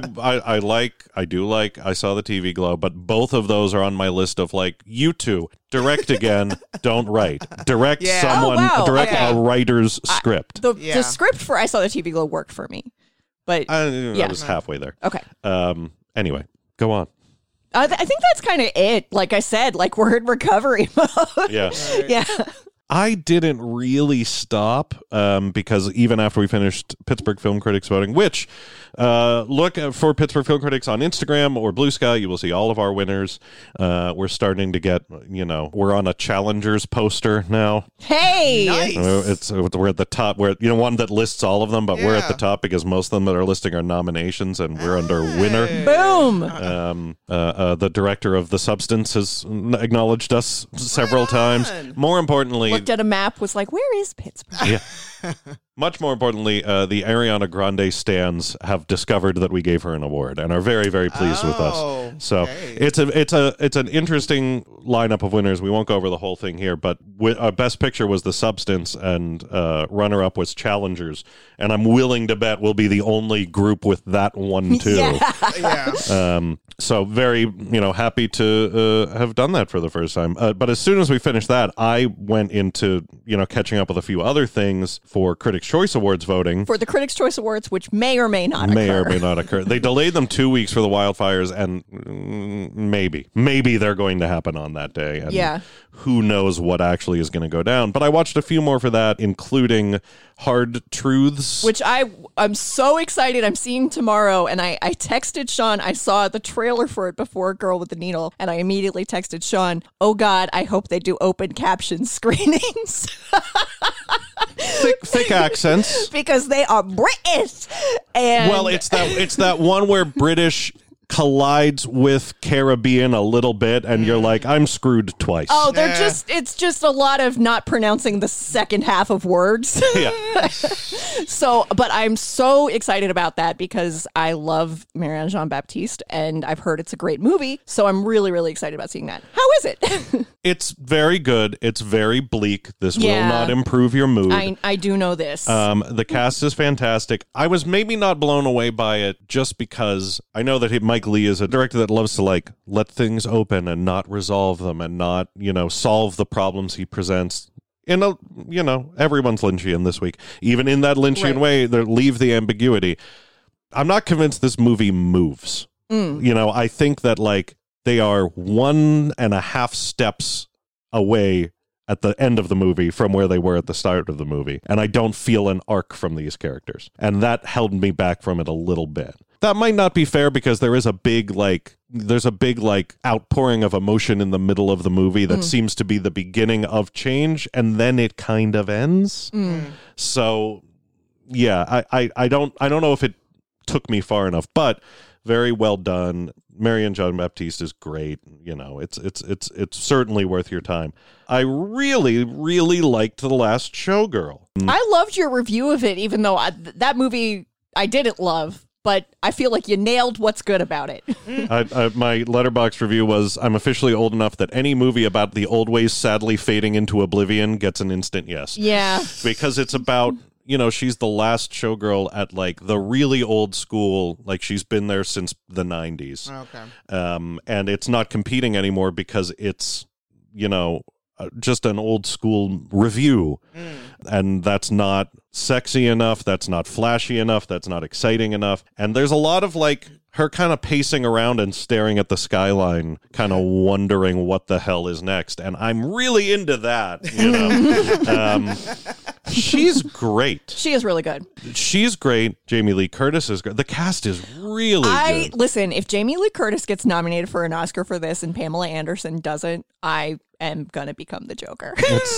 do like I Saw the TV Glow, but both of those are on my list of like, you two direct again, don't write. Direct Yeah. someone, Oh, wow. direct Okay. a writer's script. The script for I Saw the TV Glow worked for me. But I was halfway there. Okay. Anyway, go on. I think that's kind of it. Like I said, like we're in recovery mode. Yeah. Yeah. I didn't really stop because even after we finished Pittsburgh Film Critics voting, which look for Pittsburgh Film Critics on Instagram or Blue Sky, you will see all of our winners. We're starting to get, we're on a challengers poster now. Hey. Nice. We're at the top. We're one that lists all of them, but we're at the Yeah. top because most of them that are listing are nominations, and we're under winner. Boom. The director of The Substance has acknowledged us several times. More importantly, Looked at a map, was like, where is Pittsburgh? yeah. Much more importantly, the Ariana Grande stans have discovered that we gave her an award and are very, very pleased with us. So okay. it's an interesting lineup of winners. We won't go over the whole thing here, but Best Picture was The Substance, and runner-up was Challengers. And I'm willing to bet we'll be the only group with that one too. Yeah. So very, happy to have done that for the first time. But as soon as we finished that, I went into, catching up with a few other things for Critics' Choice Awards voting. For the Critics' Choice Awards, which may or may not occur. They delayed them 2 weeks for the wildfires, and maybe they're going to happen on that day. And Yeah. who knows what actually is going to go down. But I watched a few more for that, including Hard Truths. Which I'm so excited. I'm seeing tomorrow, and I texted Sean. I saw the trailer for it before Girl with the Needle, and I immediately texted Sean, oh God, I hope they do open caption screenings. thick accents. Because they are British. And Well, it's that one where British collides with Caribbean a little bit, and you're like, I'm screwed twice. Oh, it's just a lot of not pronouncing the second half of words. Yeah. So, but I'm so excited about that because I love Marianne Jean-Baptiste, and I've heard it's a great movie. So I'm really, really excited about seeing that. How is it? It's very good. It's very bleak. This Yeah. will not improve your mood. I do know this. The cast is fantastic. I was maybe not blown away by it just because I know that Mike Lee is a director that loves to let things open and not resolve them and not, solve the problems he presents. In a, everyone's Lynchian this week. Even in that Lynchian way, they leave the ambiguity. I'm not convinced this movie moves. I think that they are 1.5 steps away at the end of the movie from where they were at the start of the movie. And I don't feel an arc from these characters. And that held me back from it a little bit. that might not be fair because there is a big outpouring of emotion in the middle of the movie that seems to be the beginning of change, and then it kind of ends. So yeah, I don't know if it took me far enough, but very well done. Marianne Jean-Baptiste is great. You know, it's certainly worth your time. I really, really liked The Last Showgirl. I loved your review of it, even though that movie I didn't love, but I feel like you nailed what's good about it. My Letterboxd review was, I'm officially old enough that any movie about the old ways sadly fading into oblivion gets an instant yes. Yeah. Because it's about, you know, she's the last showgirl at like the really old school, like she's been there since the 90s. Okay. And it's not competing anymore because it's, you know, just an old school review. And that's not sexy enough. That's not flashy enough. That's not exciting enough. And there's a lot of like her kind of pacing around and staring at the skyline, kind of wondering what the hell is next. And I'm really into that, you know. She's great. She is really good. She's great. Jamie Lee Curtis is great. The cast is really good. Listen, if Jamie Lee Curtis gets nominated for an Oscar for this and Pamela Anderson doesn't, I am going to become the Joker.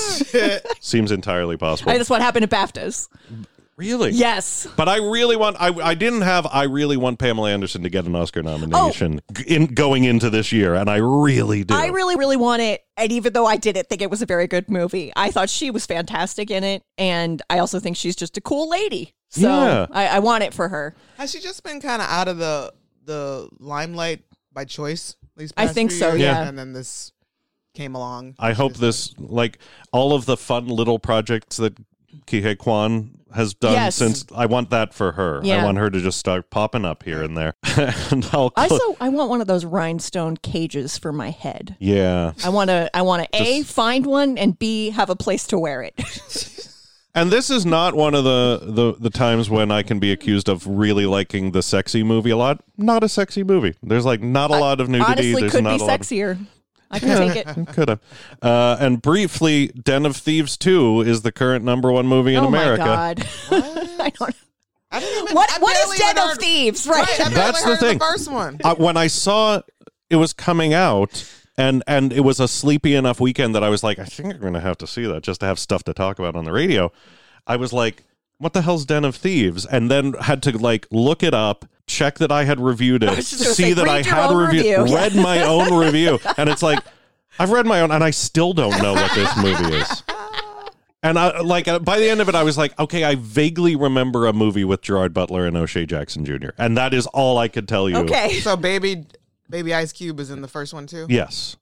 Seems entirely possible. That's what happened at BAFTAs. Really? Yes. But I really want, I really want Pamela Anderson to get an Oscar nomination going into this year, and I really do. I really, really want it, and even though I didn't think it was a very good movie, I thought she was fantastic in it, and I also think she's just a cool lady. So Yeah. I want it for her. Has she just been kind of out of the limelight by choice? These I past think few so, years? yeah. And then this came along. I hope this, like, all of the fun little projects that Kihei Kwan has done Yes. since, I want that for her. Yeah. I want her to just start popping up here and there. And I want one of those rhinestone cages for my head. yeah. I want to A, find one, and B, have a place to wear it. And this is not one of the times when I can be accused of really liking the sexy movie a lot. Not a sexy movie. There's like not a lot of nudity. Honestly, There's could not be a lot sexier. I can take it. Could have. And briefly, Den of Thieves 2 is the current #1 movie in America. Oh my God. I don't I didn't even, What I is barely Den even of heard- Thieves? Right. I barely That's the heard thing. The first one. When I saw it was coming out, and it was a sleepy enough weekend that I was like, I think I'm going to have to see that just to have stuff to talk about on the radio. I was like, what the hell's Den of Thieves? And then had to like look it up, check that I had reviewed it, was just gonna see say, that I read your had own reviewed, review. read my own review. And it's like, I've read my own and I still don't know what this movie is. And by the end of it, I was like, okay, I vaguely remember a movie with Gerard Butler and O'Shea Jackson Jr. And that is all I could tell you. Okay. So baby Ice Cube is in the first one too. Yes.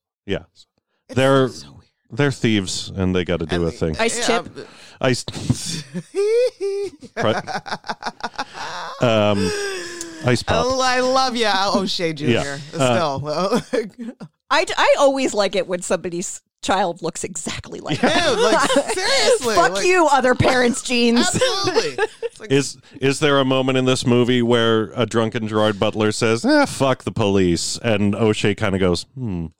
They're thieves and they got to do a thing. Ice Chip. Ice. Ice Pop. I love you, O'Shea Jr. Yeah. Still. I always like it when somebody's child looks exactly like Dude, that. like, seriously. Fuck like, you, other parents' genes. Absolutely. It's like, Is there a moment in this movie where a drunken Gerard Butler says, fuck the police, and O'Shea kind of goes,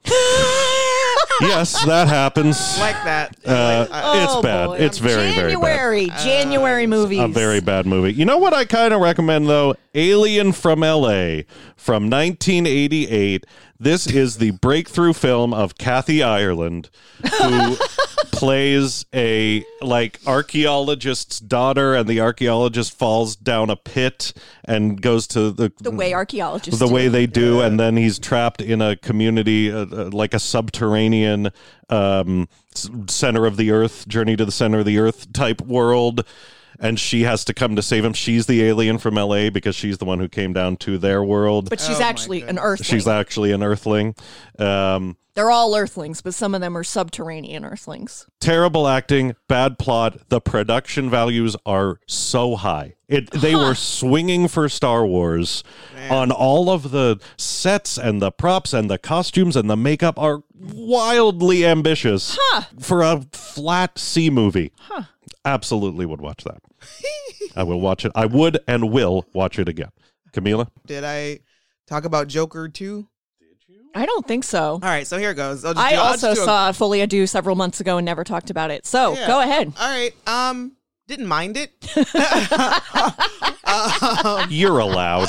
Yes, that happens. like that. It's bad. boy. It's very, very bad. January movies. A very bad movie. You know what I kind of recommend, though? Alien from L.A. from 1988. This is the breakthrough film of Kathy Ireland, who plays a archaeologist's daughter, and the archaeologist falls down a pit and goes to the way archaeologists the do. way they do, and then he's trapped in a community like a subterranean center of the earth, journey to the center of the earth type world. And she has to come to save him. She's the alien from LA because she's the one who came down to their world. But she's actually an earthling. She's actually an earthling. They're all earthlings, but some of them are subterranean earthlings. Terrible acting, bad plot. The production values are so high. They were swinging for Star Wars on all of the sets and the props and the costumes and the makeup are wildly ambitious for a flat C movie. Absolutely would watch that. I will watch it. I would and will watch it again. Camila? Did I talk about Joker 2? I don't think so. All right, so here goes. I also saw Folie à Deux several months ago and never talked about it. So go ahead. All right. didn't mind it. You're allowed.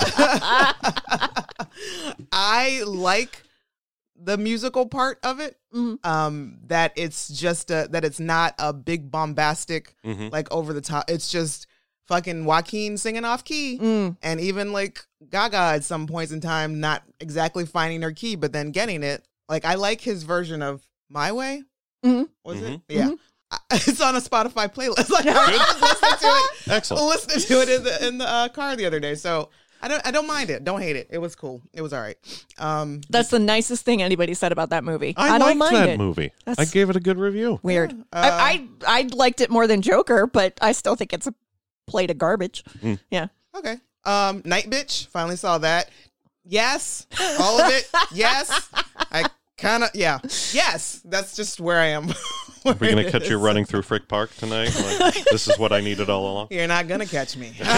I like the musical part of it. That it's just that it's not a big bombastic like over the top. It's just fucking Joaquin singing off key, and even like Gaga at some points in time not exactly finding her key, but then getting it. Like I like his version of My Way. Was it? Yeah. It's on a Spotify playlist. Like I was listening to it. Excellent. Listening to it in the car the other day. So I don't mind it. Don't hate it. It was cool. It was all right. That's the nicest thing anybody said about that movie. I don't liked mind that it. movie. I That's gave it a good review. Weird. I liked it more than Joker, but I still think it's a plate of garbage. Yeah. Okay. Night Bitch. Finally saw that. Yes. All of it. Yes. I kind of, yeah. Yes. That's just where I am. Are we going to catch you running through Frick Park tonight? Like, this is what I needed all along. You're not gonna catch me. Finally.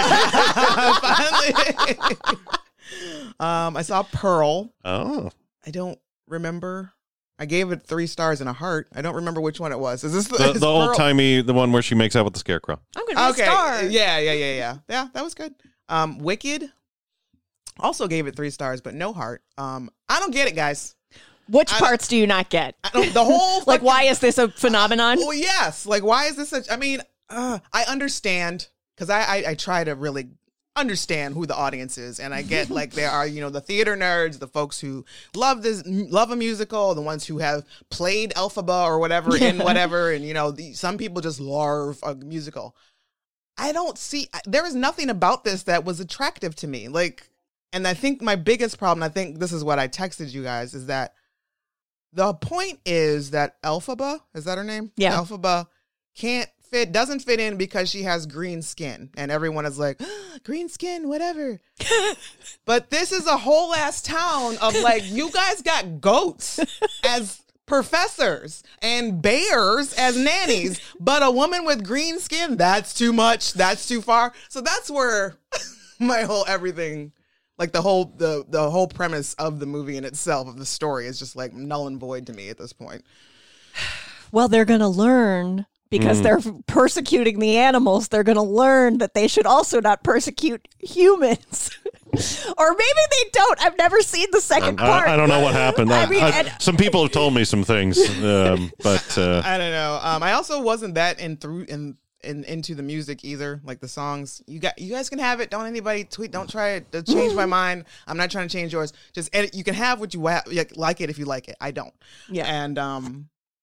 I saw Pearl. Oh. I don't remember. I gave it 3 stars and a heart. I don't remember which one it was. Is this the The old timey, the one where she makes out with the scarecrow. I'm going to be a star. Yeah. Yeah, that was good. Wicked. Also gave it 3 stars, but no heart. I don't get it, guys. Which parts do you not get? The whole like, why is this a phenomenon? Well, yes. Like, why is this such? I mean, I understand because I try to really understand who the audience is, and I get like there are the theater nerds, the folks who love a musical, the ones who have played Elphaba or whatever in whatever, and some people just love a musical. I don't see there is nothing about this that was attractive to me. Like, and I think my biggest problem, I think this is what I texted you guys, is that the point is that Elphaba, is that her name? Yeah. Elphaba doesn't fit in because she has green skin. And everyone is like, green skin, whatever. But this is a whole ass town of like, you guys got goats as professors and bears as nannies, but a woman with green skin, that's too much. That's too far. So that's where my whole everything, like the whole premise of the movie in itself, of the story, is just like null and void to me at this point. Well, they're going to learn because they're persecuting the animals. They're going to learn that they should also not persecute humans. Or maybe they don't. I've never seen the second part. I don't know what happened. I mean, some people have told me some things, but I don't know. I also wasn't that into the music either, like the songs. You guys can have it. Don't anybody tweet. Don't try to change my mind. I'm not trying to change yours. Just edit. You can have what you like it if you like it. I don't. Yeah. And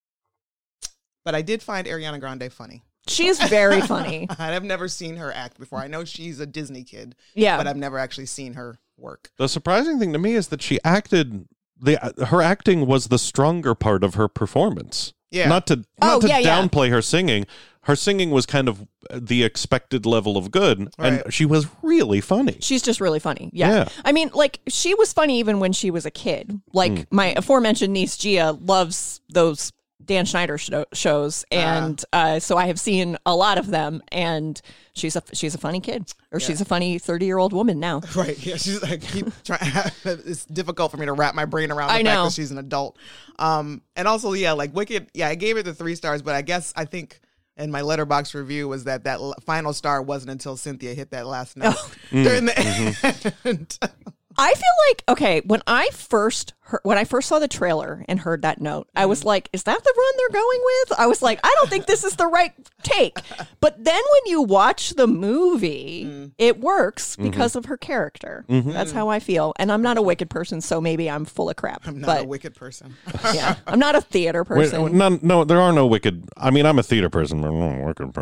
but I did find Ariana Grande funny. She's very funny. I've never seen her act before. I know she's a Disney kid. Yeah. But I've never actually seen her work. the surprising thing to me is that she acted. Her acting was the stronger part of her performance. Yeah. Not to yeah. downplay her singing. Her singing was kind of the expected level of good, and Right. she was really funny. She's just really funny. Yeah. Yeah. I mean, like, she was funny even when she was a kid. Like, my aforementioned niece, Gia, loves those Dan Schneider shows. And so I have seen a lot of them, and she's a funny kid. Or she's a funny 30-year-old woman now. Right. Yeah. She's like, keep trying. It's difficult for me to wrap my brain around the I fact know. that she's an adult. And also, yeah, like Wicked. Yeah, I gave it the 3 stars, but I think in my Letterboxd review was that final star wasn't until Cynthia hit that last note during the end. I feel like, okay, when I first saw the trailer and heard that note, I was like, is that the run they're going with? I was like, I don't think this is the right take. But then when you watch the movie, it works because of her character. That's how I feel. And I'm not a Wicked person, so maybe I'm full of crap. I'm not a Wicked person. Yeah, I'm not a theater person. No, there are no wicked. I mean, I'm a theater person, but I'm not a wicked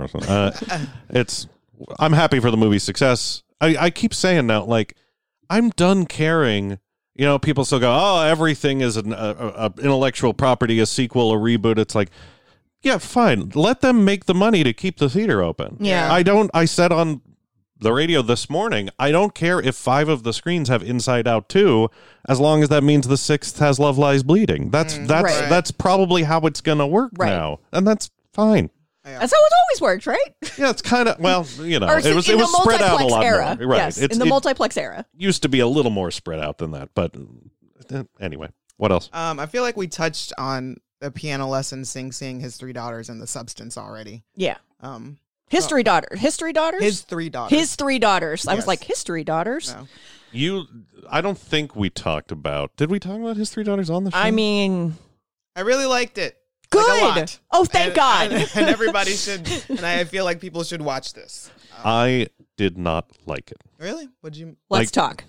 person. I'm happy for the movie's success. I keep saying now, like, I'm done caring. People still go, oh, everything is an intellectual property, a sequel, a reboot. It's like, yeah, fine. Let them make the money to keep the theater open. Yeah. I said on the radio this morning, I don't care if 5 of the screens have Inside Out 2, as long as that means the 6th has Love Lies Bleeding. That's probably how it's going to work now. And that's fine. That's how it's always worked, right? Yeah, it's kind of, well, Or it was spread out a lot era. more. Right. Yes, in the multiplex era. Used to be a little more spread out than that, but anyway, what else? I feel like we touched on the piano lesson, Sing Sing, his 3 daughters, and the substance already. Yeah. History Daughters. His three daughters. His three daughters. I was Yes. like, History Daughters? No. I don't think we talked about. Did we talk about His Three Daughters on the show? I mean, I really liked it. good. Like, a lot. Oh, thank God. And everybody should, and I feel like people should watch this. I did not like it. Really? What'd you? Let's talk.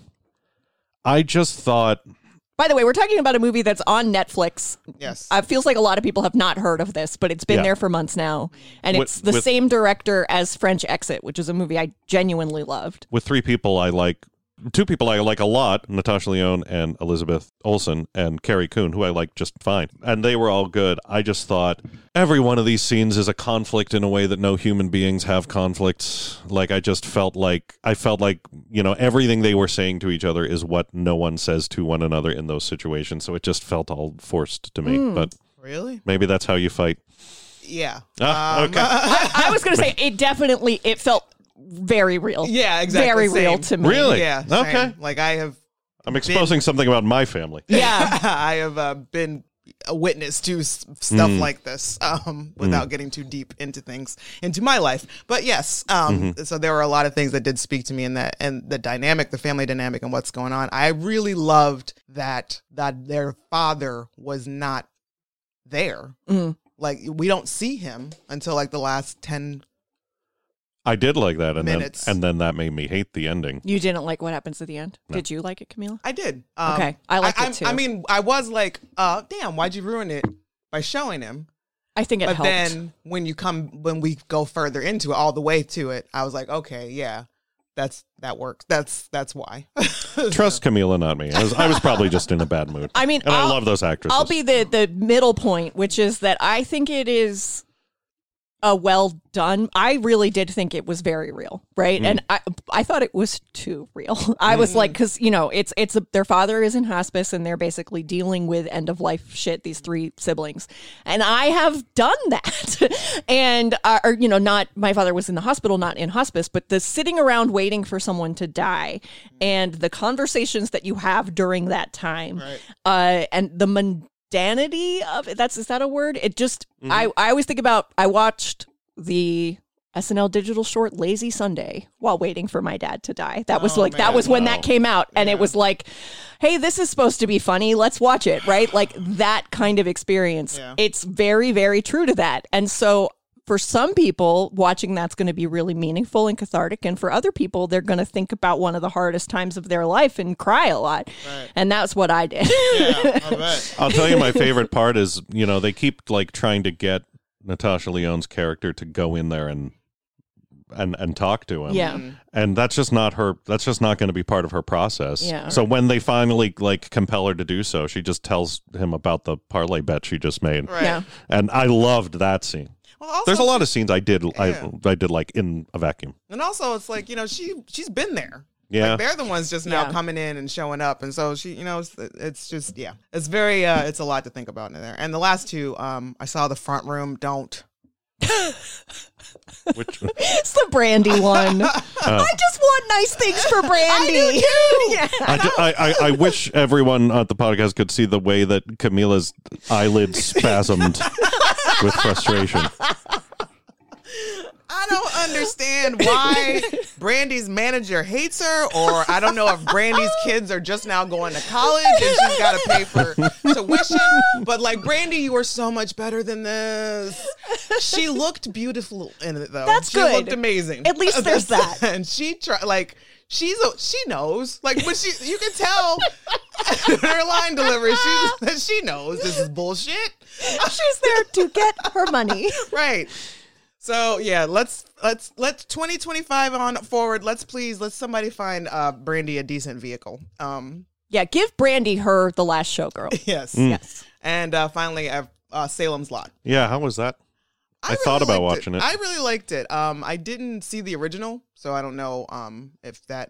I just thought. By the way, we're talking about a movie that's on Netflix. Yes. It feels like a lot of people have not heard of this, but it's been Yeah. there for months now. And With- it's the with- same director as French Exit, which is a movie I genuinely loved. With three people I like, two people I like a lot, Natasha Lyonne and Elizabeth Olsen and Carrie Coon, who I like just fine. And they were all good. I just thought every one of these scenes is a conflict in a way that no human beings have conflicts. Like, I felt like, everything they were saying to each other is what no one says to one another in those situations. So it just felt all forced to me. But Really? maybe that's how you fight. Yeah. Okay. I was going to say, it felt very real. Yeah, exactly. Very Same. real to me. Really? Yeah. Okay. Same. Like I'm exposing something about my family. Yeah. I have been a witness to stuff like this without getting too deep into things into my life. But yes, so there were a lot of things that did speak to me in that, and the dynamic, the family dynamic, and what's going on. I really loved that their father was not there. Like, we don't see him until like the last 10. I did like that, and Minutes. then that made me hate the ending. You didn't like what happens at the end? No. Did you like it, Camila? I did. Okay. I liked it too. I mean, I was like, damn, why'd you ruin it by showing him? I think it But helped. then when we go further into it, all the way to it, I was like, okay, yeah, that works. That's why. Trust Camila, not me. I was probably just in a bad mood. I mean, and I love those actresses. I'll be the middle point, which is that I think it is well done. I really did think it was very real, right? And I thought it was too real. I was like, because their father is in hospice and they're basically dealing with end of life shit. These three siblings, and I have done that. And not my father was in the hospital, not in hospice, but the sitting around waiting for someone to die, and the conversations that you have during that time, and the mundanity of it. Is that a word? It just, I always think about, I watched the SNL digital short Lazy Sunday while waiting for my dad to die. That was that was when that came out. And it was like, hey, this is supposed to be funny. Let's watch it. Right. Like that kind of experience. Yeah. It's very, very true to that. And so for some people, watching that's going to be really meaningful and cathartic. And for other people, they're going to think about one of the hardest times of their life and cry a lot. Right. And that's what I did. Yeah, I bet. I'll tell you my favorite part is, they keep like trying to get Natasha Lyonne's character to go in there and talk to him. Yeah. And that's just not going to be part of her process. Yeah. So when they finally like compel her to do so, she just tells him about the parlay bet she just made. Right. Yeah. And I loved that scene. Well, also, There's a lot of scenes I did Yeah. I did like in a vacuum. and also it's like, she's been there. Yeah. Like, they're the ones just now Yeah. coming in and showing up, and so she, it's just, yeah, it's very, it's a lot to think about in there. And the last two, I saw The Front Room. Don't. Which It's the Brandy one. I just want nice things for Brandy. Yeah. I wish everyone at the podcast could see the way that Camila's eyelids spasmed with frustration. I don't understand why Brandy's manager hates her, or I don't know if Brandy's kids are just now going to college and she's got to pay for tuition. But like, Brandy, you are so much better than this. She looked beautiful in it, though. That's she good. looked amazing. At least there's that. And she she knows. Like, when you can tell her line delivery. She knows this is bullshit. She's there to get her money. Right. So yeah, let's 2025 on forward. Let's somebody find Brandy a decent vehicle. Yeah, give Brandy her The Last Showgirl. Yes. Yes. And finally, Salem's Lot. Yeah, how was that? I thought about watching it. I really liked it. I didn't see the original, so I don't know if that.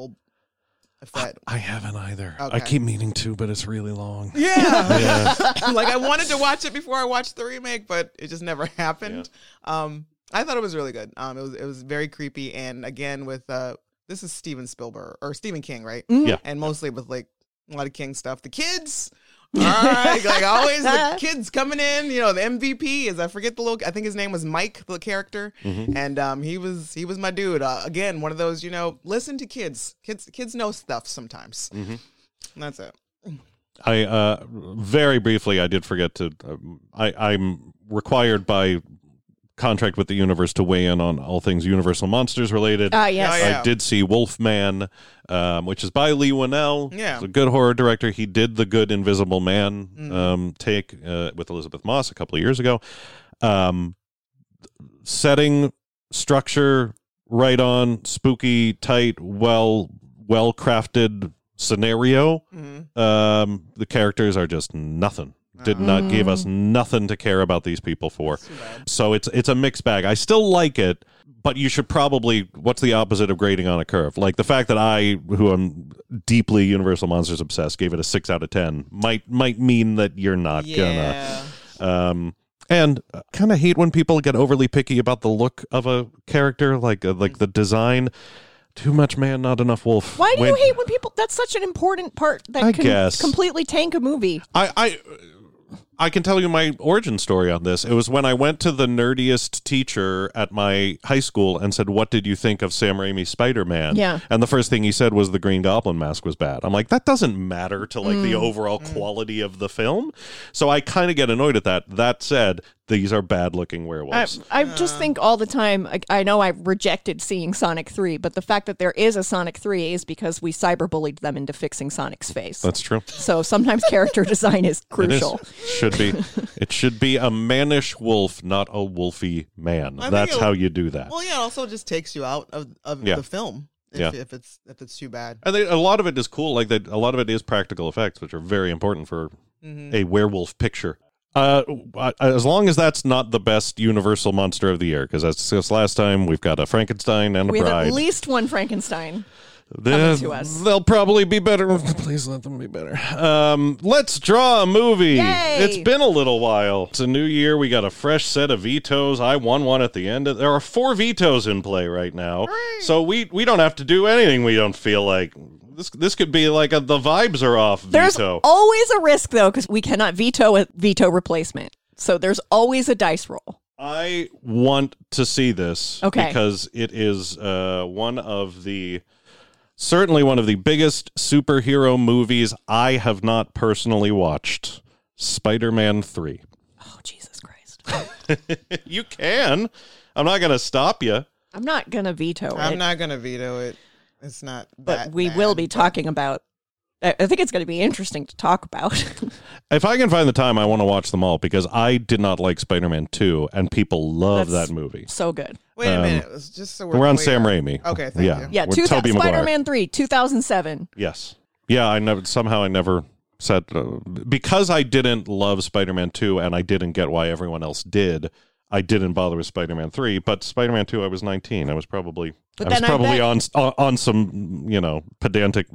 I haven't either. Okay. I keep meaning to, but it's really long. Yeah. Like, I wanted to watch it before I watched the remake, but it just never happened. Yeah. I thought it was really good. It was very creepy, and again with this is Stephen King, right? Yeah. And mostly with like a lot of King stuff. The kids All right, like always, the kids coming in. You know, the MVP is I forget the little. I think his name was Mike, the character, and he was my dude. Again, one of those. You know, listen to kids. Kids know stuff sometimes. And that's it. I very briefly, I did forget to. I'm required by contract with the universe to weigh in on all things Universal Monsters related. Yes. Oh, yeah. I did see Wolfman, which is by Lee Winnell. Yeah. He's a good horror director. He did the good Invisible Man take with Elizabeth Moss a couple of years ago. Setting, structure, right on, spooky, tight, well crafted scenario. The characters are just nothing. Did not give us nothing to care about these people for. So it's a mixed bag. I still like it, but you should probably, what's the opposite of grading on a curve? Like the fact that I, who am deeply Universal Monsters obsessed, gave it a 6 out of 10 might mean that you're not gonna. And kind of hate when people get overly picky about the look of a character, like the design. Too much man, not enough wolf. Why do you hate when people? That's such an important part that can completely tank a movie. I can tell you my origin story on this. It was when I went to the nerdiest teacher at my high school and said, "What did you think of Sam Raimi's Spider-Man?" Yeah. And the first thing he said was the Green Goblin mask was bad. I'm like, that doesn't matter to like the overall quality of the film. So I kind of get annoyed at that. That said, these are bad-looking werewolves. I just think all the time, I know I rejected seeing Sonic 3, but the fact that there is a Sonic 3 is because we cyberbullied them into fixing Sonic's face. That's true. So sometimes character design is crucial. Should be. It should be a mannish wolf, not a wolfy man. That's how you do that. Well, yeah, it also just takes you out of the film if it's too bad. And a lot of it is cool. Like that, a lot of it is practical effects, which are very important for a werewolf picture. As long as that's not the best Universal monster of the year, because that's this last time we've got a Frankenstein and a we have bride. at least one Frankenstein coming to us. They'll probably be better. Please let them be better. Let's draw a movie. Yay! It's been a little while. It's a new year. We got a fresh set of vetoes. I won one at the end. There are 4 vetoes in play right now. So we don't have to do anything we don't feel like. This could be like the vibes are off veto. There's always a risk, though, because we cannot veto a veto replacement. So there's always a dice roll. I want to see this because it is certainly one of the biggest superhero movies I have not personally watched. Spider-Man 3. Oh, Jesus Christ. You can. I'm not going to stop you. I'm not going to veto it. I'm not going to veto it. It's not but we will be talking about. I think it's going to be interesting to talk about. If I can find the time, I want to watch them all because I did not like Spider-Man 2, and people love that movie. So good. Wait a minute. It's just so we're on Sam Raimi. Okay, thank you. Yeah, Spider-Man 3, 2007. Yes. Yeah, I never said because I didn't love Spider-Man 2, and I didn't get why everyone else did. I didn't bother with Spider-Man 3, but Spider-Man 2, I was 19. I was probably on some, pedantic.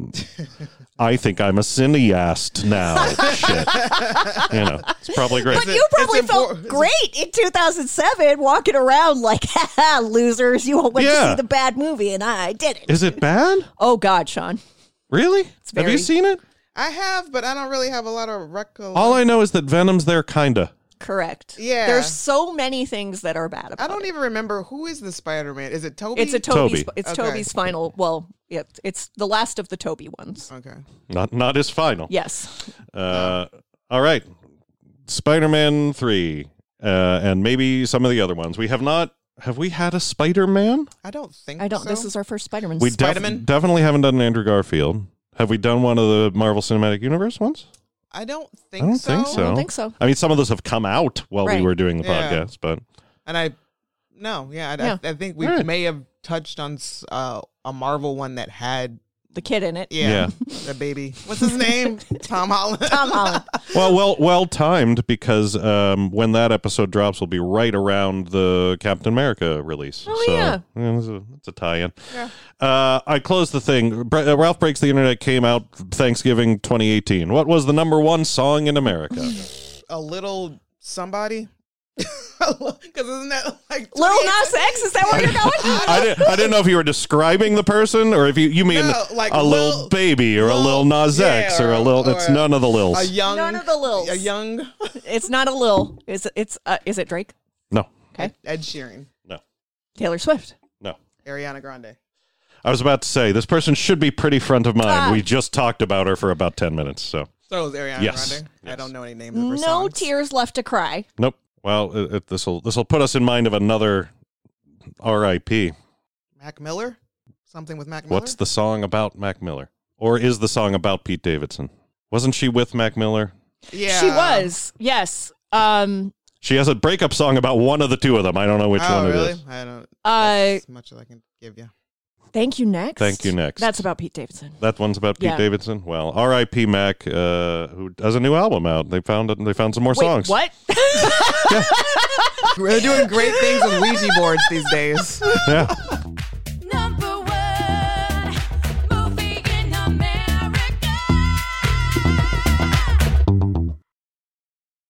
I think I'm a cineast now. Shit, it's probably great. But you probably felt great in 2007, walking around like, "Ha losers! You all went to see the bad movie, and I didn't." Is it bad? Oh God, Sean. Really? Have you seen it? I have, but I don't really have a lot of recollection. All I know is that Venom's there, kinda. Correct. Yeah. There's so many things that are bad about it. I don't even remember who is the Spider-Man. Is it Toby? It's a Toby. Toby. It's Toby's final. Well, it's the last of the Toby ones. Okay. Not his final. Yes. All right. Spider-Man 3, and maybe some of the other ones. Have we had a Spider-Man? I don't think so. This is our first Spider-Man. We definitely haven't done an Andrew Garfield. Have we done one of the Marvel Cinematic Universe ones? I don't think so. I don't think so. I mean, some of those have come out while we were doing the podcast, but... And I think we may have touched on a Marvel one that had... the kid in it. Yeah. The baby. What's his name? Tom Holland. Tom Holland. Well timed because when that episode drops will be right around the Captain America release. Oh, yeah. It's a tie-in. Yeah. I closed the thing. Ralph Breaks the Internet came out Thanksgiving 2018. What was the #1 song in America? A Little Somebody. Because isn't that like Lil Nas X? Is that where you're going? I didn't know if you were describing the person or if you mean No, like a Lil Baby or a Lil Nas X or a Lil. It's none of the Lils. A young, None of the Lils. A young It's not a Lil. Is it Drake? No. Okay. Ed Sheeran, No. Taylor Swift. No. Ariana Grande. I was about to say this person should be pretty front of mind. Ah. We just talked about her for about 10 minutes. So So is Ariana Yes. Grande. Yes. I don't know any names of her No songs. tears left to cry. nope. Well, this will put us in mind of another R.I.P. Mac Miller. Something with Mac Miller. What's the song about Mac Miller? Or is the song about Pete Davidson? Wasn't she with Mac Miller? Yeah, She was. Yes. She has a breakup song about one of the two of them. I don't know which one really? it is. I don't. That's as much as I can give you. Thank You Next. Thank You Next. That's about Pete Davidson. That one's about Pete Yeah. Davidson. Well, R.I.P. Mac, who has a new album out. They found some more songs. What? We're doing great things with Ouija boards these days. Yeah.